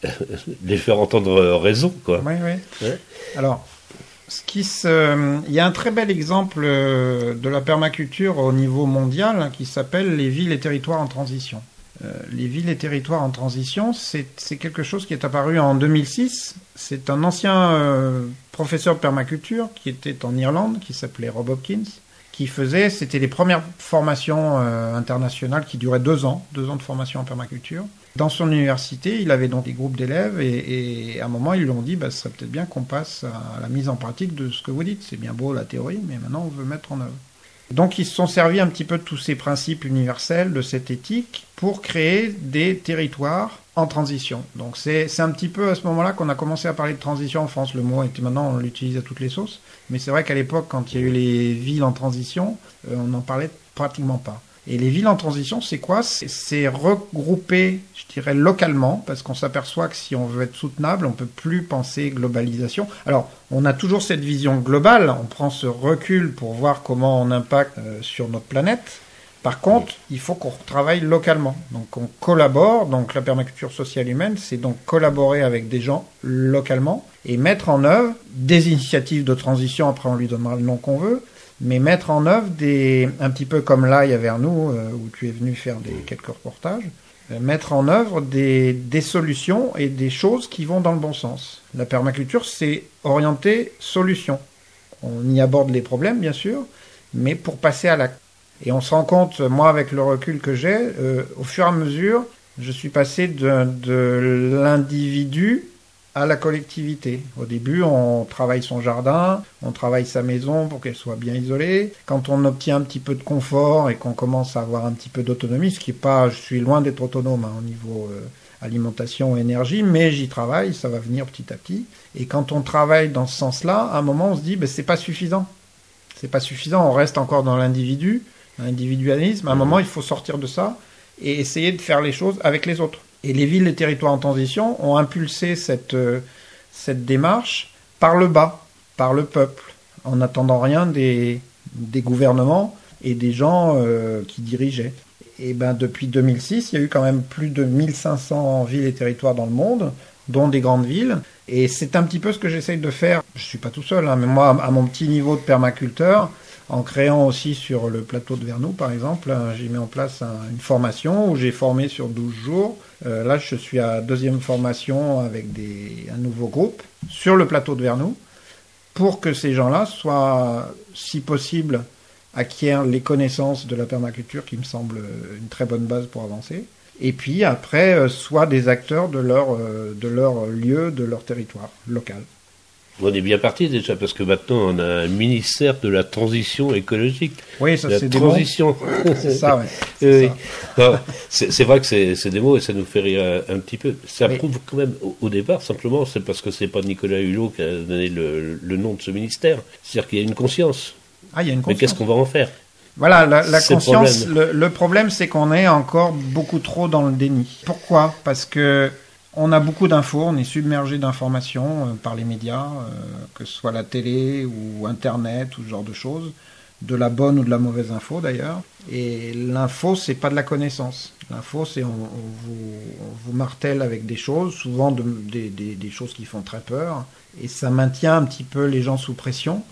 les faire entendre raison, quoi.
Oui, oui. Ouais. Alors... Ce qui se... Il y a un très bel exemple de la permaculture au niveau mondial qui s'appelle les villes et territoires en transition. Euh, les villes et territoires en transition, c'est, c'est quelque chose qui est apparu en deux mille six. C'est un ancien euh, professeur de permaculture qui était en Irlande, qui s'appelait Rob Hopkins, qui faisait... C'était les premières formations euh, internationales qui duraient deux ans, deux ans de formation en permaculture. Dans son université, il avait donc des groupes d'élèves et, et à un moment, ils lui ont dit bah, « ce serait peut-être bien qu'on passe à la mise en pratique de ce que vous dites. C'est bien beau la théorie, mais maintenant, on veut mettre en œuvre. » Donc, ils se sont servis un petit peu de tous ces principes universels, de cette éthique, pour créer des territoires en transition. Donc, c'est, c'est un petit peu à ce moment-là qu'on a commencé à parler de transition en France. Le mot était maintenant, on l'utilise à toutes les sauces. Mais c'est vrai qu'à l'époque, quand il y a eu les villes en transition, euh, on n'en parlait pratiquement pas. Et les villes en transition, c'est quoi ? c'est, c'est regrouper, je dirais, localement, parce qu'on s'aperçoit que si on veut être soutenable, on ne peut plus penser globalisation. Alors, on a toujours cette vision globale, on prend ce recul pour voir comment on impacte euh, sur notre planète. Par contre, il faut qu'on travaille localement. Donc, on collabore. Donc, la permaculture sociale humaine, c'est donc collaborer avec des gens localement et mettre en œuvre des initiatives de transition. Après, on lui donnera le nom qu'on veut. Mais mettre en œuvre des, un petit peu comme là, il y a vers nous, euh, où tu es venu faire des, quelques reportages, euh, mettre en œuvre des, des solutions et des choses qui vont dans le bon sens. La permaculture, c'est orienté solution. On y aborde les problèmes, bien sûr, mais pour passer à l'acte. Et on se rend compte, moi, avec le recul que j'ai, euh, au fur et à mesure, je suis passé de, de l'individu à la collectivité. Au début, on travaille son jardin, on travaille sa maison pour qu'elle soit bien isolée. Quand on obtient un petit peu de confort et qu'on commence à avoir un petit peu d'autonomie, ce qui est pas, je suis loin d'être autonome hein, au niveau euh, alimentation, énergie, mais j'y travaille, ça va venir petit à petit. Et quand on travaille dans ce sens-là, à un moment, on se dit, ben, c'est pas suffisant. C'est pas suffisant, on reste encore dans l'individu, l'individualisme. À un moment, il faut sortir de ça et essayer de faire les choses avec les autres. Et les villes et territoires en transition ont impulsé cette, euh, cette démarche par le bas, par le peuple, en n'attendant rien des, des gouvernements et des gens euh, qui dirigeaient. Et ben depuis deux mille six, il y a eu quand même plus de mille cinq cents villes et territoires dans le monde, dont des grandes villes. Et c'est un petit peu ce que j'essaye de faire. Je suis pas tout seul, hein, mais moi, à mon petit niveau de permaculteur, en créant aussi sur le plateau de Vernoux, par exemple, j'ai mis en place un, une formation où j'ai formé sur douze jours. Euh, là, je suis à deuxième formation avec des, un nouveau groupe sur le plateau de Vernoux pour que ces gens-là soient, si possible, acquièrent les connaissances de la permaculture qui me semble une très bonne base pour avancer. Et puis après, euh, soient des acteurs de leur, euh, de leur lieu, de leur territoire local.
On est bien parti déjà, parce que maintenant on a un ministère de la transition écologique.
Oui, ça
la
c'est
transition.
des mots. C'est ça, oui. C'est,
oui.
ça.
Non, c'est, c'est vrai que c'est, c'est des mots et ça nous fait rire un, un petit peu. Ça
oui.
prouve quand même, au, au départ, simplement, c'est parce que c'est pas Nicolas Hulot qui a donné le, le nom de ce ministère. C'est-à-dire qu'il y a une conscience.
Ah, il y a une conscience.
Mais qu'est-ce qu'on va en faire ?
Voilà, la, la
c'est
conscience,
le problème.
Le, le problème c'est qu'on est encore beaucoup trop dans le déni. Pourquoi ? Parce que on a beaucoup d'infos, on est submergé d'informations euh, par les médias, euh, que ce soit la télé ou Internet ou ce genre de choses, de la bonne ou de la mauvaise info d'ailleurs. Et l'info, c'est pas de la connaissance. L'info, c'est on, on, vous, on vous martèle avec des choses, souvent de, des, des, des choses qui font très peur, et ça maintient un petit peu les gens sous pression.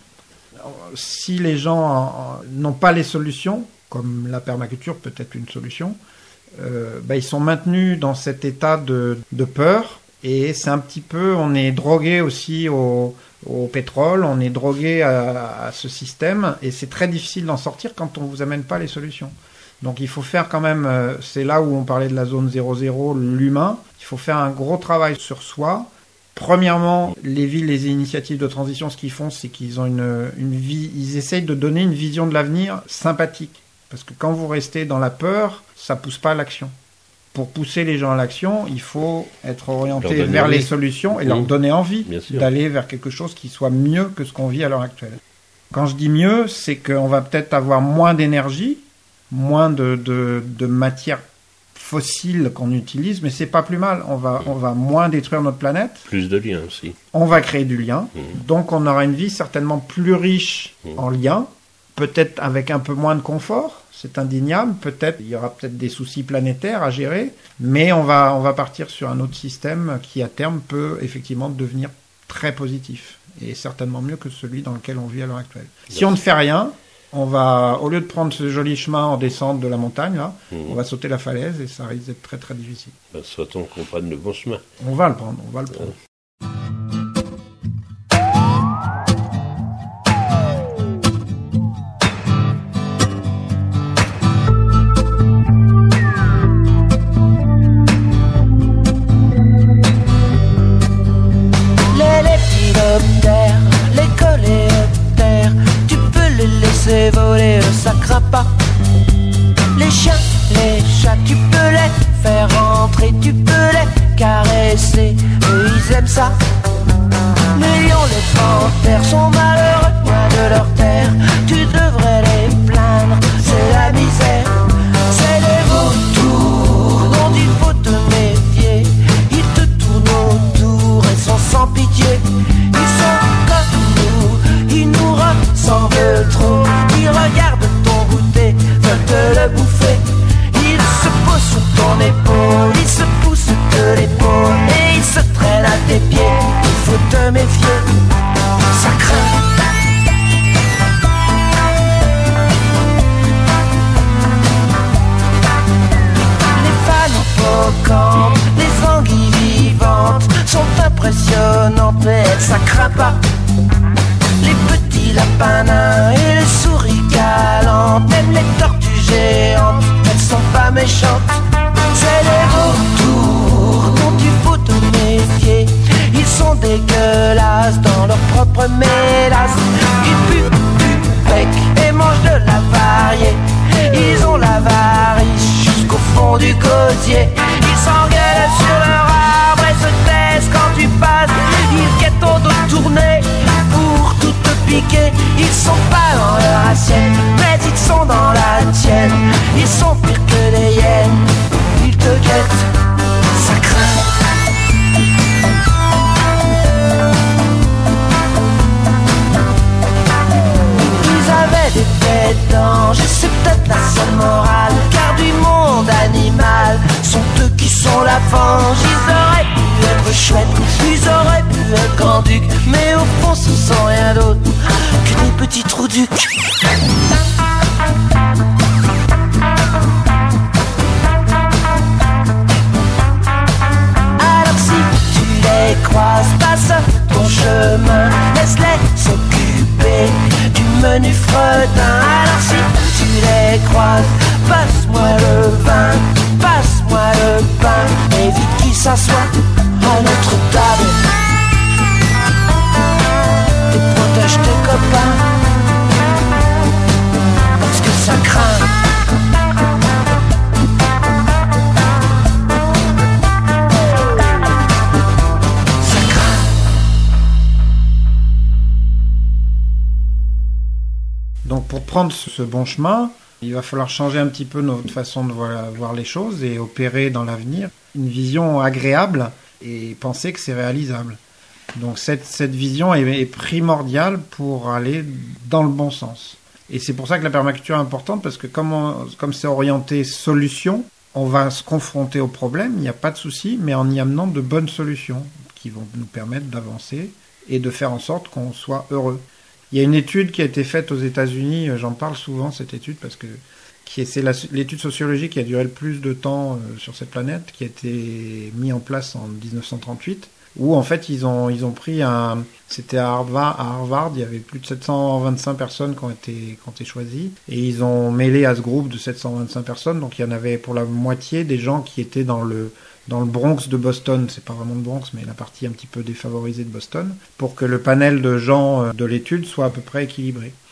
Si les gens n'ont pas les solutions, comme la permaculture peut être une solution, euh, bah ils sont maintenus dans cet état de, de peur, et c'est un petit peu, on est drogué aussi au, au pétrole, on est drogué à, à ce système, et c'est très difficile d'en sortir quand on vous amène pas les solutions. Donc il faut faire quand même, euh, c'est là où on parlait de la zone zéro zéro, l'humain, il faut faire un gros travail sur soi. Premièrement, les villes, les initiatives de transition, ce qu'ils font, c'est qu'ils ont une, une vie, ils essayent de donner une vision de l'avenir sympathique. Parce que quand vous restez dans la peur, ça pousse pas à l'action. pour pousser les gens à l'action, il faut être orienté
Leur donner
vers les
envie.
solutions et
Mmh.
leur donner envie
Bien sûr.
d'aller vers quelque chose qui soit mieux que ce qu'on vit à l'heure actuelle. Quand je dis mieux, c'est qu'on va peut-être avoir moins d'énergie, moins de, de, de matière fossile qu'on utilise, mais c'est pas plus mal. On va, on va moins détruire notre planète,
Plus de liens aussi.
on va créer du lien,
Mmh.
donc on aura une vie certainement plus riche
Mmh.
en liens, peut-être avec un peu moins de confort, c'est indéniable, peut-être il y aura peut-être des soucis planétaires à gérer, mais on va, on va partir sur un autre système qui à terme peut effectivement devenir très positif, et certainement mieux que celui dans lequel on vit à l'heure actuelle. Si on ne fait rien, on va, au lieu de prendre ce joli chemin en descente de la montagne, là,
Mmh.
on va sauter la falaise et ça risque d'être très très difficile.
Ben, soit-on qu'on prenne le bon chemin.
On va le prendre, on va le prendre.
Les lépidoptères, les coléoptères, tu peux les laisser voler, eux, ça craint pas. Les chiens, les chats, tu peux les faire rentrer, tu peux les caresser, eux ils aiment ça. Les lions, les panthères sont malheureux, loin de leur terre, tu devrais les plaindre, c'est la misère. C'est les vautours dont il faut te méfier, ils te tournent autour et sont sans pitié. Ils sont comme nous, ils nous ressemblent trop, ils regardent ton goûter, veulent te le bouffer. Ils se posent sur ton épaule, ils se poussent de l'épaule et ils se traînent à tes pieds. Il faut te méfier, ça craint. Les phaneropocampes, les anguilles vivantes sont impressionnantes, mais ça craint pas. Les petits lapins nains et les souris galantes, même les tortues géantes, elles sont pas méchantes. C'est les vautours dont il faut te méfier, ils sont dégueulasses dans leur propre mélasse. Ils puent du bec et mangent de la variée, ils ont l'avarice jusqu'au fond du gosier. Ils s'engueulent sur leur arbre et se taisent quand tu passes, ils guettent ton dos tourné pour tout te piquer. Ils sont pas dans leur assiette, mais ils sont dans la tienne. Ils sont pires que des hyènes, ils te guettent, ça craint. Ils avaient des têtes d'ange et c'est peut-être la seule morale, car du monde animal sont eux qui sont la fange. Ils auraient pu être chouettes, ils auraient pu être grand-ducs, mais au fond ce sont rien d'autre que des petits trous du cul. Alors si tu les croises, passe ton chemin, laisse-les s'occuper du menu fretin. Alors si tu les croises, passe-moi le vin, passe-moi le pain, et vite qu'ils s'assoient à notre table. Et protège tes copains, parce que ça craint.
Donc pour prendre ce bon chemin, il va falloir changer un petit peu notre façon de voir, voir les choses et opérer dans l'avenir une vision agréable et penser que c'est réalisable. Donc cette, cette vision est, est primordiale pour aller dans le bon sens. Et c'est pour ça que la permaculture est importante, parce que comme, on, comme c'est orienté solution, on va se confronter au problème, il n'y a pas de souci, mais en y amenant de bonnes solutions qui vont nous permettre d'avancer et de faire en sorte qu'on soit heureux. Il y a une étude qui a été faite aux États-Unis, j'en parle souvent cette étude parce que qui est, c'est la, l'étude sociologique qui a duré le plus de temps euh, sur cette planète, qui a été mise en place en dix-neuf cent trente-huit, où en fait ils ont ils ont pris un, c'était à Harvard, à Harvard, il y avait plus de sept cent vingt-cinq personnes qui ont été qui ont été choisies, et ils ont mêlé à ce groupe de sept cent vingt-cinq personnes, donc il y en avait pour la moitié des gens qui étaient dans le dans le Bronx de Boston, c'est pas vraiment le Bronx, mais la partie un petit peu défavorisée de Boston, pour que le panel de gens de l'étude soit à peu près équilibré.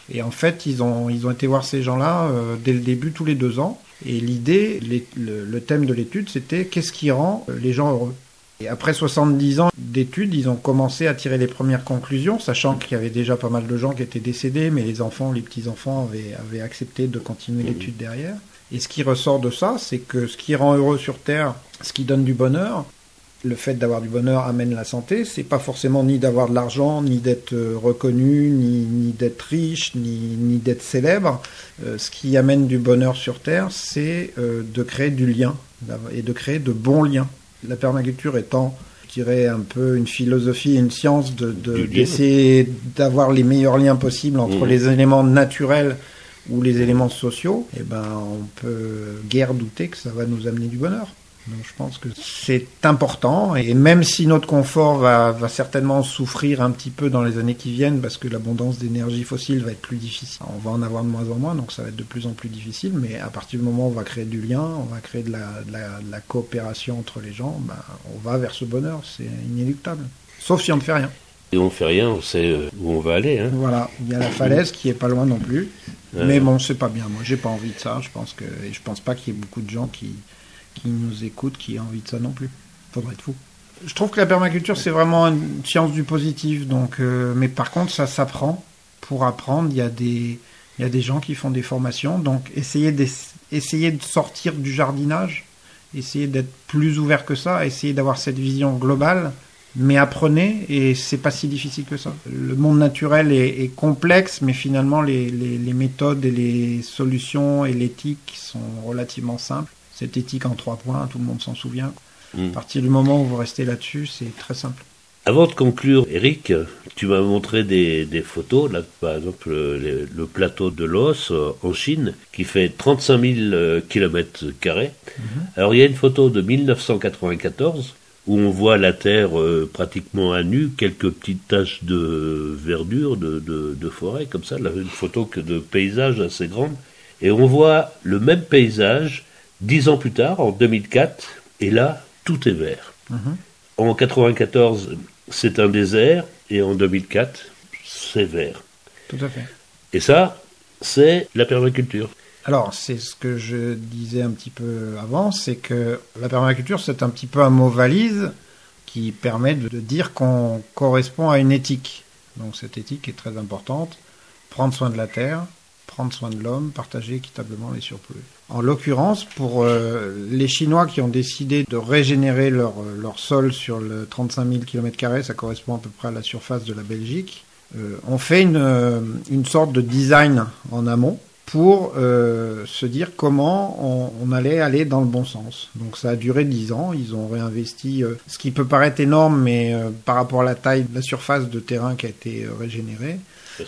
Et en fait, ils ont, ils ont été voir ces gens-là euh, dès le début, tous les deux ans. Et l'idée, les, le, le thème de l'étude, c'était qu'est-ce qui rend les gens heureux. Et après soixante-dix ans d'études, ils ont commencé à tirer les premières conclusions, sachant qu'il y avait déjà pas mal de gens qui étaient décédés, mais les enfants, les petits-enfants avaient, avaient accepté de continuer l'étude derrière. Et ce qui ressort de ça, c'est que ce qui rend heureux sur Terre, ce qui donne du bonheur, le fait d'avoir du bonheur amène la santé, c'est pas forcément ni d'avoir de l'argent, ni d'être reconnu, ni, ni d'être riche, ni, ni d'être célèbre. Euh, ce qui amène du bonheur sur Terre, c'est euh, de créer du lien, et de créer de bons liens. La permaculture étant, je dirais, un peu une philosophie et une science de, de, d'essayer d'avoir les meilleurs liens possibles entre mmh. les éléments naturels ou les éléments sociaux, eh ben, on peut guère douter que ça va nous amener du bonheur. Donc je pense que c'est important, et même si notre confort va, va certainement souffrir un petit peu dans les années qui viennent, parce que l'abondance d'énergie fossile va être plus difficile, on va en avoir de moins en moins, donc ça va être de plus en plus difficile, mais à partir du moment où on va créer du lien, on va créer de la, de la, de la coopération entre les gens, ben, on va vers ce bonheur, c'est inéluctable. Sauf si on ne fait rien.
Et on ne fait rien, on sait où on va aller. Hein.
Voilà, il y a la falaise qui est pas loin non plus, euh... mais bon, c'est pas bien, moi j'ai pas envie de ça, je pense que, et je pense pas qu'il y ait beaucoup de gens qui... qui nous écoutent, qui a envie de ça non plus. Faudrait être fou. Je trouve que la permaculture, c'est vraiment une science du positif. Donc, euh, mais par contre, ça s'apprend. Pour apprendre, il y a des, il y a des gens qui font des formations. Donc, essayez, essayez de sortir du jardinage. Essayez d'être plus ouvert que ça. Essayez d'avoir cette vision globale. Mais apprenez, et c'est pas si difficile que ça. Le monde naturel est, est complexe, mais finalement, les, les, les méthodes et les solutions et l'éthique sont relativement simples. Cette éthique en trois points, tout le monde s'en souvient. Mmh. À partir du moment où vous restez là-dessus, c'est très simple.
Avant de conclure, Eric, tu m'as montré des, des photos, là, par exemple le, le plateau de Laos euh, en Chine, qui fait trente-cinq mille euh, kilomètres carrés. Mmh. Alors il y a une photo de mille neuf cent quatre-vingt-quatorze où on voit la terre euh, pratiquement à nu, quelques petites taches de verdure, de, de, de forêt, comme ça, là, une photo que de paysage assez grande. Et on voit le même paysage dix ans plus tard, en deux mille quatre, et là, tout est vert. Mmh. En quatre-vingt-quatorze, c'est un désert, et en deux mille quatre, c'est vert.
Tout à fait.
Et ça, c'est la permaculture.
Alors, c'est ce que je disais un petit peu avant, c'est que la permaculture, c'est un petit peu un mot valise qui permet de dire qu'on correspond à une éthique. Donc, cette éthique est très importante. Prendre soin de la terre, prendre soin de l'homme, partager équitablement les surplus. En l'occurrence, pour euh, les Chinois qui ont décidé de régénérer leur, leur sol sur le trente-cinq mille kilomètres carrés, ça correspond à peu près à la surface de la Belgique, euh, on fait une, euh, une sorte de design en amont pour euh, se dire comment on, on allait aller dans le bon sens. Donc ça a duré dix ans, ils ont réinvesti, euh, ce qui peut paraître énorme, mais euh, par rapport à la taille de la surface de terrain qui a été euh, régénérée,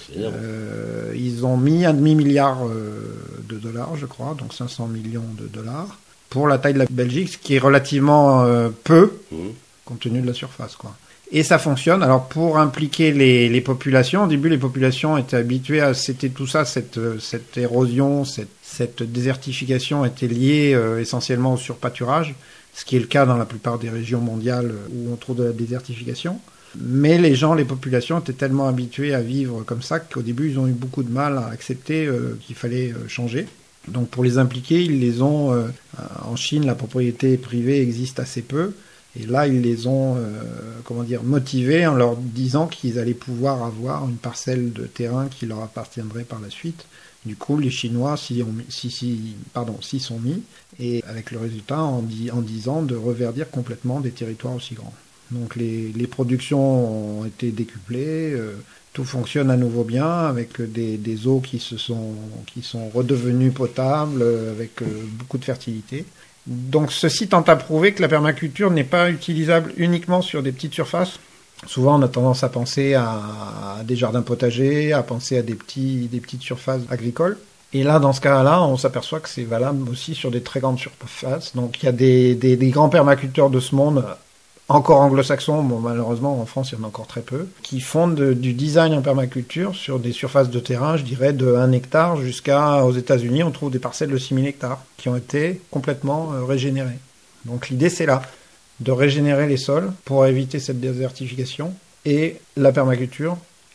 Euh, ils ont mis un demi-milliard euh, de dollars, je crois, donc cinq cents millions de dollars, pour la taille de la Belgique, ce qui est relativement euh, peu, mmh. compte tenu de la surface, quoi. Et ça fonctionne. Alors, pour impliquer les, les populations, au début, les populations étaient habituées à... C'était tout ça, cette, cette érosion, cette, cette désertification était liée euh, essentiellement au surpâturage, ce qui est le cas dans la plupart des régions mondiales où on trouve de la désertification. Mais les gens, les populations étaient tellement habitués à vivre comme ça qu'au début, ils ont eu beaucoup de mal à accepter euh, qu'il fallait euh, changer. Donc pour les impliquer, ils les ont... Euh, en Chine, la propriété privée existe assez peu. Et là, ils les ont euh, comment dire, motivés en leur disant qu'ils allaient pouvoir avoir une parcelle de terrain qui leur appartiendrait par la suite. Du coup, les Chinois s'y ont, si, si, pardon, s'y sont mis, et avec le résultat en, di, en dix ans de reverdir complètement des territoires aussi grands. Donc les, les productions ont été décuplées, euh, tout fonctionne à nouveau bien, avec des, des eaux qui, se sont, qui sont redevenues potables, avec euh, beaucoup de fertilité. Donc ceci tente à prouver que la permaculture n'est pas utilisable uniquement sur des petites surfaces. Souvent on a tendance à penser à, à des jardins potagers, à penser à des, petits, des petites surfaces agricoles. Et là, dans ce cas-là, on s'aperçoit que c'est valable aussi sur des très grandes surfaces. Donc il y a des, des, des grands permaculteurs de ce monde, encore anglo-saxons, bon, malheureusement en France il y en a encore très peu, qui font de, du design en permaculture sur des surfaces de terrain, je dirais de un hectare jusqu'à, aux États-Unis on trouve des parcelles de six mille hectares qui ont été complètement euh, régénérées. Donc l'idée c'est là, de régénérer les sols pour éviter cette désertification, et la permaculture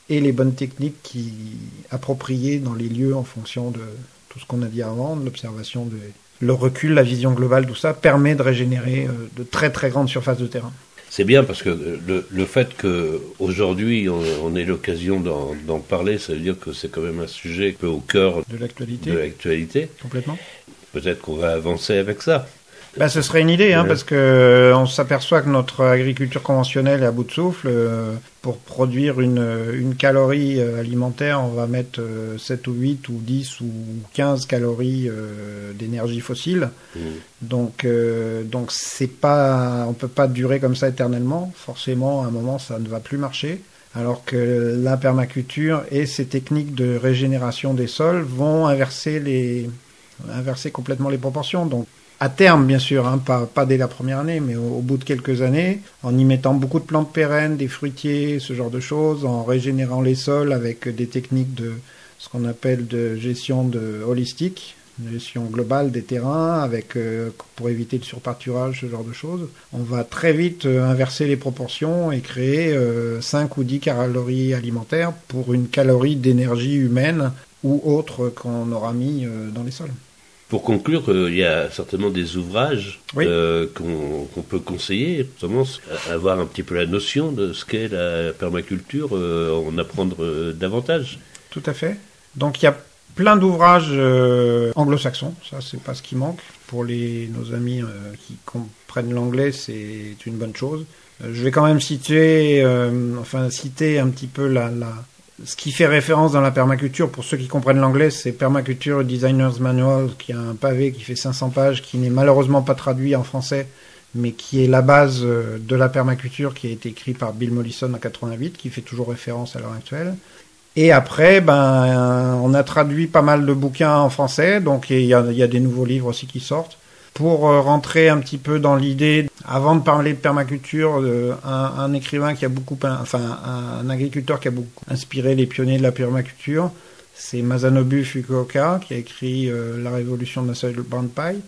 et les bonnes techniques qui appropriées dans les lieux en fonction de tout ce qu'on a dit avant, de l'observation, de, le recul, la vision globale, tout ça permet de régénérer euh, de très très grandes surfaces de terrain.
C'est bien parce que le, le fait qu'aujourd'hui on, on ait l'occasion d'en, d'en parler, ça veut dire que c'est quand même un sujet un peu au cœur
de l'actualité.
De l'actualité.
Complètement.
Peut-être qu'on va avancer avec ça.
Ben, ce serait une idée, hein,
ouais.
parce que euh, on s'aperçoit que notre agriculture conventionnelle est à bout de souffle. Euh, pour produire une, une calorie euh, alimentaire, on va mettre euh, sept ou huit ou dix ou quinze calories euh, d'énergie fossile. Mmh. Donc, euh, donc c'est pas, on peut pas durer comme ça éternellement. Forcément, à un moment, ça ne va plus marcher. Alors que la permaculture et ces techniques de régénération des sols vont inverser les, inverser complètement les proportions. Donc, à terme, bien sûr, hein, pas, pas dès la première année, mais au, au bout de quelques années, en y mettant beaucoup de plantes pérennes, des fruitiers, ce genre de choses, en régénérant les sols avec des techniques de ce qu'on appelle de gestion de holistique, de gestion globale des terrains, avec euh, pour éviter le surpâturage, ce genre de choses, on va très vite euh, inverser les proportions et créer euh, cinq ou dix calories alimentaires pour une calorie d'énergie humaine ou autre qu'on aura mis euh, dans les sols.
Pour conclure, euh, il y a certainement des ouvrages oui. euh, qu'on, qu'on peut conseiller, notamment avoir un petit peu la notion de ce qu'est la permaculture, euh, en apprendre euh, davantage.
Tout à fait. Donc il y a plein d'ouvrages euh, anglo-saxons, ça c'est pas ce qui manque. Pour les, nos amis euh, qui comprennent l'anglais, c'est une bonne chose. Euh, je vais quand même citer, euh, enfin citer un petit peu la... la ce qui fait référence dans la permaculture, pour ceux qui comprennent l'anglais, c'est Permaculture Designer's Manual, qui a un pavé qui fait cinq cents pages, qui n'est malheureusement pas traduit en français, mais qui est la base de la permaculture, qui a été écrit par Bill Mollison en quatre-vingt-huit, qui fait toujours référence à l'heure actuelle. Et après, ben, on a traduit pas mal de bouquins en français, donc il y a, il y a des nouveaux livres aussi qui sortent. Pour rentrer un petit peu dans l'idée, avant de parler de permaculture, euh, un, un écrivain qui a beaucoup, enfin un, un agriculteur qui a beaucoup inspiré les pionniers de la permaculture, c'est Masanobu Fukuoka, qui a écrit euh, La révolution de la soil brown pie.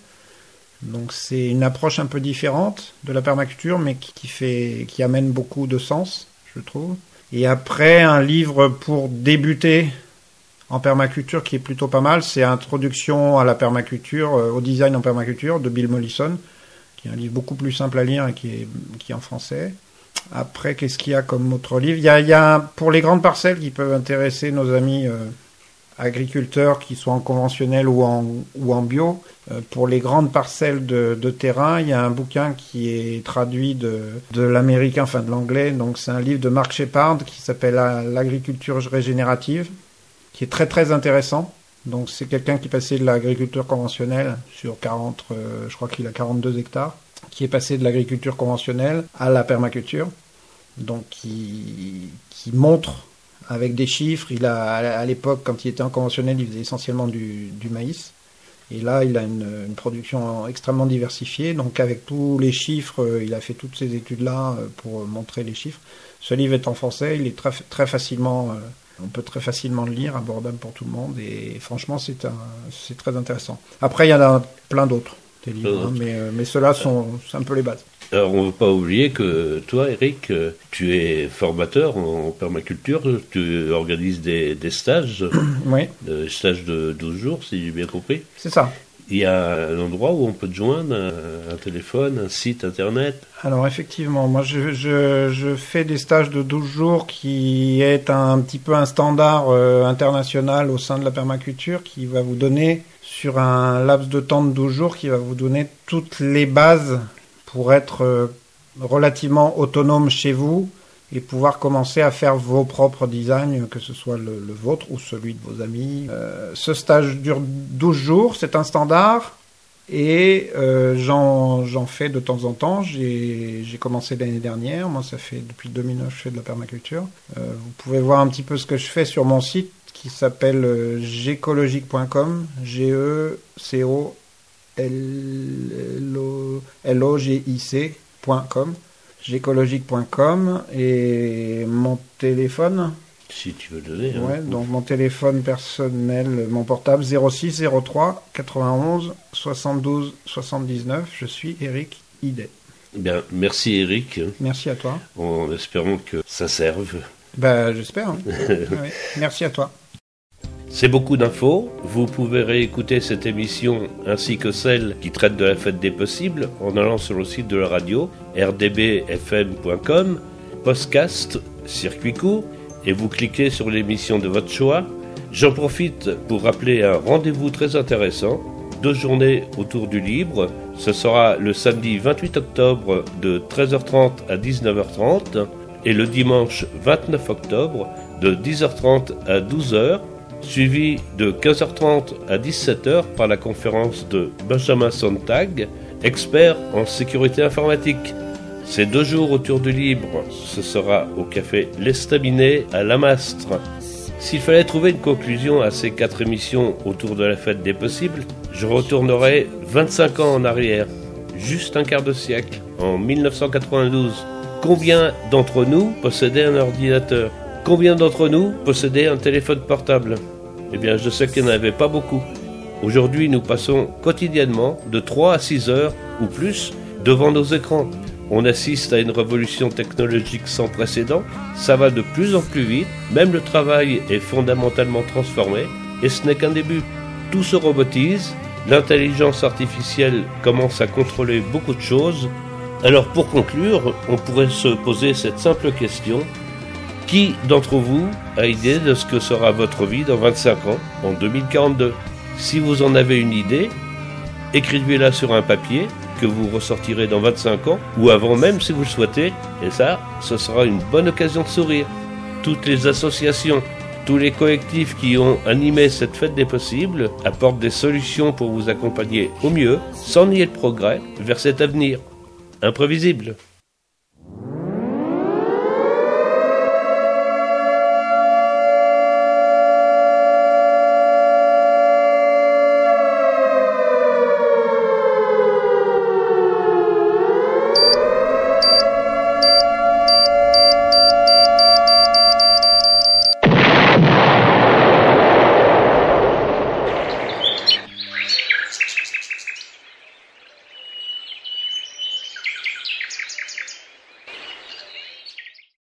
Donc c'est une approche un peu différente de la permaculture, mais qui, qui fait, qui amène beaucoup de sens, je trouve. Et après, un livre pour débuter en permaculture qui est plutôt pas mal, c'est Introduction à la permaculture, euh, au design en permaculture de Bill Mollison, qui est un livre beaucoup plus simple à lire et qui est, qui est en français. Après, qu'est-ce qu'il y a comme autre livre ? Il y a, il y a pour les grandes parcelles qui peuvent intéresser nos amis euh, agriculteurs, qui soient en conventionnel ou en, ou en bio. Euh, pour les grandes parcelles de, de terrain, il y a un bouquin qui est traduit de, de l'américain, enfin de l'anglais. Donc c'est un livre de Mark Shepard qui s'appelle L'agriculture régénérative, qui est très très intéressant. Donc c'est quelqu'un qui est passé de l'agriculture conventionnelle sur quarante, euh, je crois qu'il a quarante-deux hectares, qui est passé de l'agriculture conventionnelle à la permaculture. Donc qui, qui montre avec des chiffres. Il a, à l'époque, quand il était en conventionnel, il faisait essentiellement du, du maïs. Et là, il a une, une production extrêmement diversifiée. Donc avec tous les chiffres, il a fait toutes ces études-là pour montrer les chiffres. Ce livre est en français, il est très, très facilement... On peut très facilement le lire, abordable pour tout le monde, et franchement, c'est, un, c'est très intéressant. Après, il y en a plein d'autres, des livres, hein, mais, mais ceux-là sont c'est un peu les bases.
Alors, on ne veut pas oublier que toi, Eric, tu es formateur en permaculture, tu organises des, des stages,
oui.
des stages de douze jours, si j'ai bien compris.
C'est ça.
Il y a un endroit où on peut te joindre, un, un téléphone, un site internet.
Alors effectivement, moi je, je, je fais des stages de douze jours qui est un petit peu un standard euh, international au sein de la permaculture qui va vous donner, sur un laps de temps de douze jours, qui va vous donner toutes les bases pour être euh, relativement autonome chez vous et pouvoir commencer à faire vos propres designs, que ce soit le, le vôtre ou celui de vos amis. Euh, ce stage dure douze jours, c'est un standard, et euh, j'en, j'en fais de temps en temps. J'ai, j'ai commencé l'année dernière, moi ça fait depuis deux mille neuf je fais de la permaculture. Euh, vous pouvez voir un petit peu ce que je fais sur mon site qui s'appelle euh, gécologique point com, G E C O L O G I C point com. gécologique point com, et mon téléphone,
si tu veux donner,
ouais,
hein.
Donc mon téléphone personnel, mon portable zéro six zéro trois quatre-vingt-onze soixante-douze soixante-dix-neuf. Je suis Eric Idet.
Bien, merci Eric.
Merci à toi.
En espérant que ça serve
Bah, j'espère. Hein. Ouais. Merci à toi.
C'est beaucoup d'infos. Vous pouvez réécouter cette émission ainsi que celle qui traite de la fête des possibles en allant sur le site de la radio r d b f m point com, podcast, circuit court, et vous cliquez sur l'émission de votre choix. J'en profite pour rappeler un rendez-vous très intéressant, deux journées autour du libre. Ce sera le samedi vingt-huit octobre de treize heures trente à dix-neuf heures trente et le dimanche vingt-neuf octobre de dix heures trente à douze heures. Suivi de quinze heures trente à dix-sept heures par la conférence de Benjamin Sontag, expert en sécurité informatique. Ces deux jours autour du libre, ce sera au café L'Estaminet à Lamastre. S'il fallait trouver une conclusion à ces quatre émissions autour de la fête des possibles, je retournerai vingt-cinq ans en arrière, juste un quart de siècle, en mille neuf cent quatre-vingt-douze. Combien d'entre nous possédaient un ordinateur ? Combien d'entre nous possédaient un téléphone portable ? Eh bien, je sais qu'il n'y en avait pas beaucoup. Aujourd'hui, nous passons quotidiennement de trois à six heures ou plus devant nos écrans. On assiste à une révolution technologique sans précédent. Ça va de plus en plus vite. Même le travail est fondamentalement transformé. Et ce n'est qu'un début. Tout se robotise. L'intelligence artificielle commence à contrôler beaucoup de choses. Alors, pour conclure, on pourrait se poser cette simple question. Qui d'entre vous a idée de ce que sera votre vie dans vingt-cinq ans, en deux mille quarante-deux ? Si vous en avez une idée, écrivez-la sur un papier que vous ressortirez dans vingt-cinq ans, ou avant même si vous le souhaitez, et ça, ce sera une bonne occasion de sourire. Toutes les associations, tous les collectifs qui ont animé cette fête des possibles apportent des solutions pour vous accompagner au mieux, sans nier le progrès, vers cet avenir imprévisible.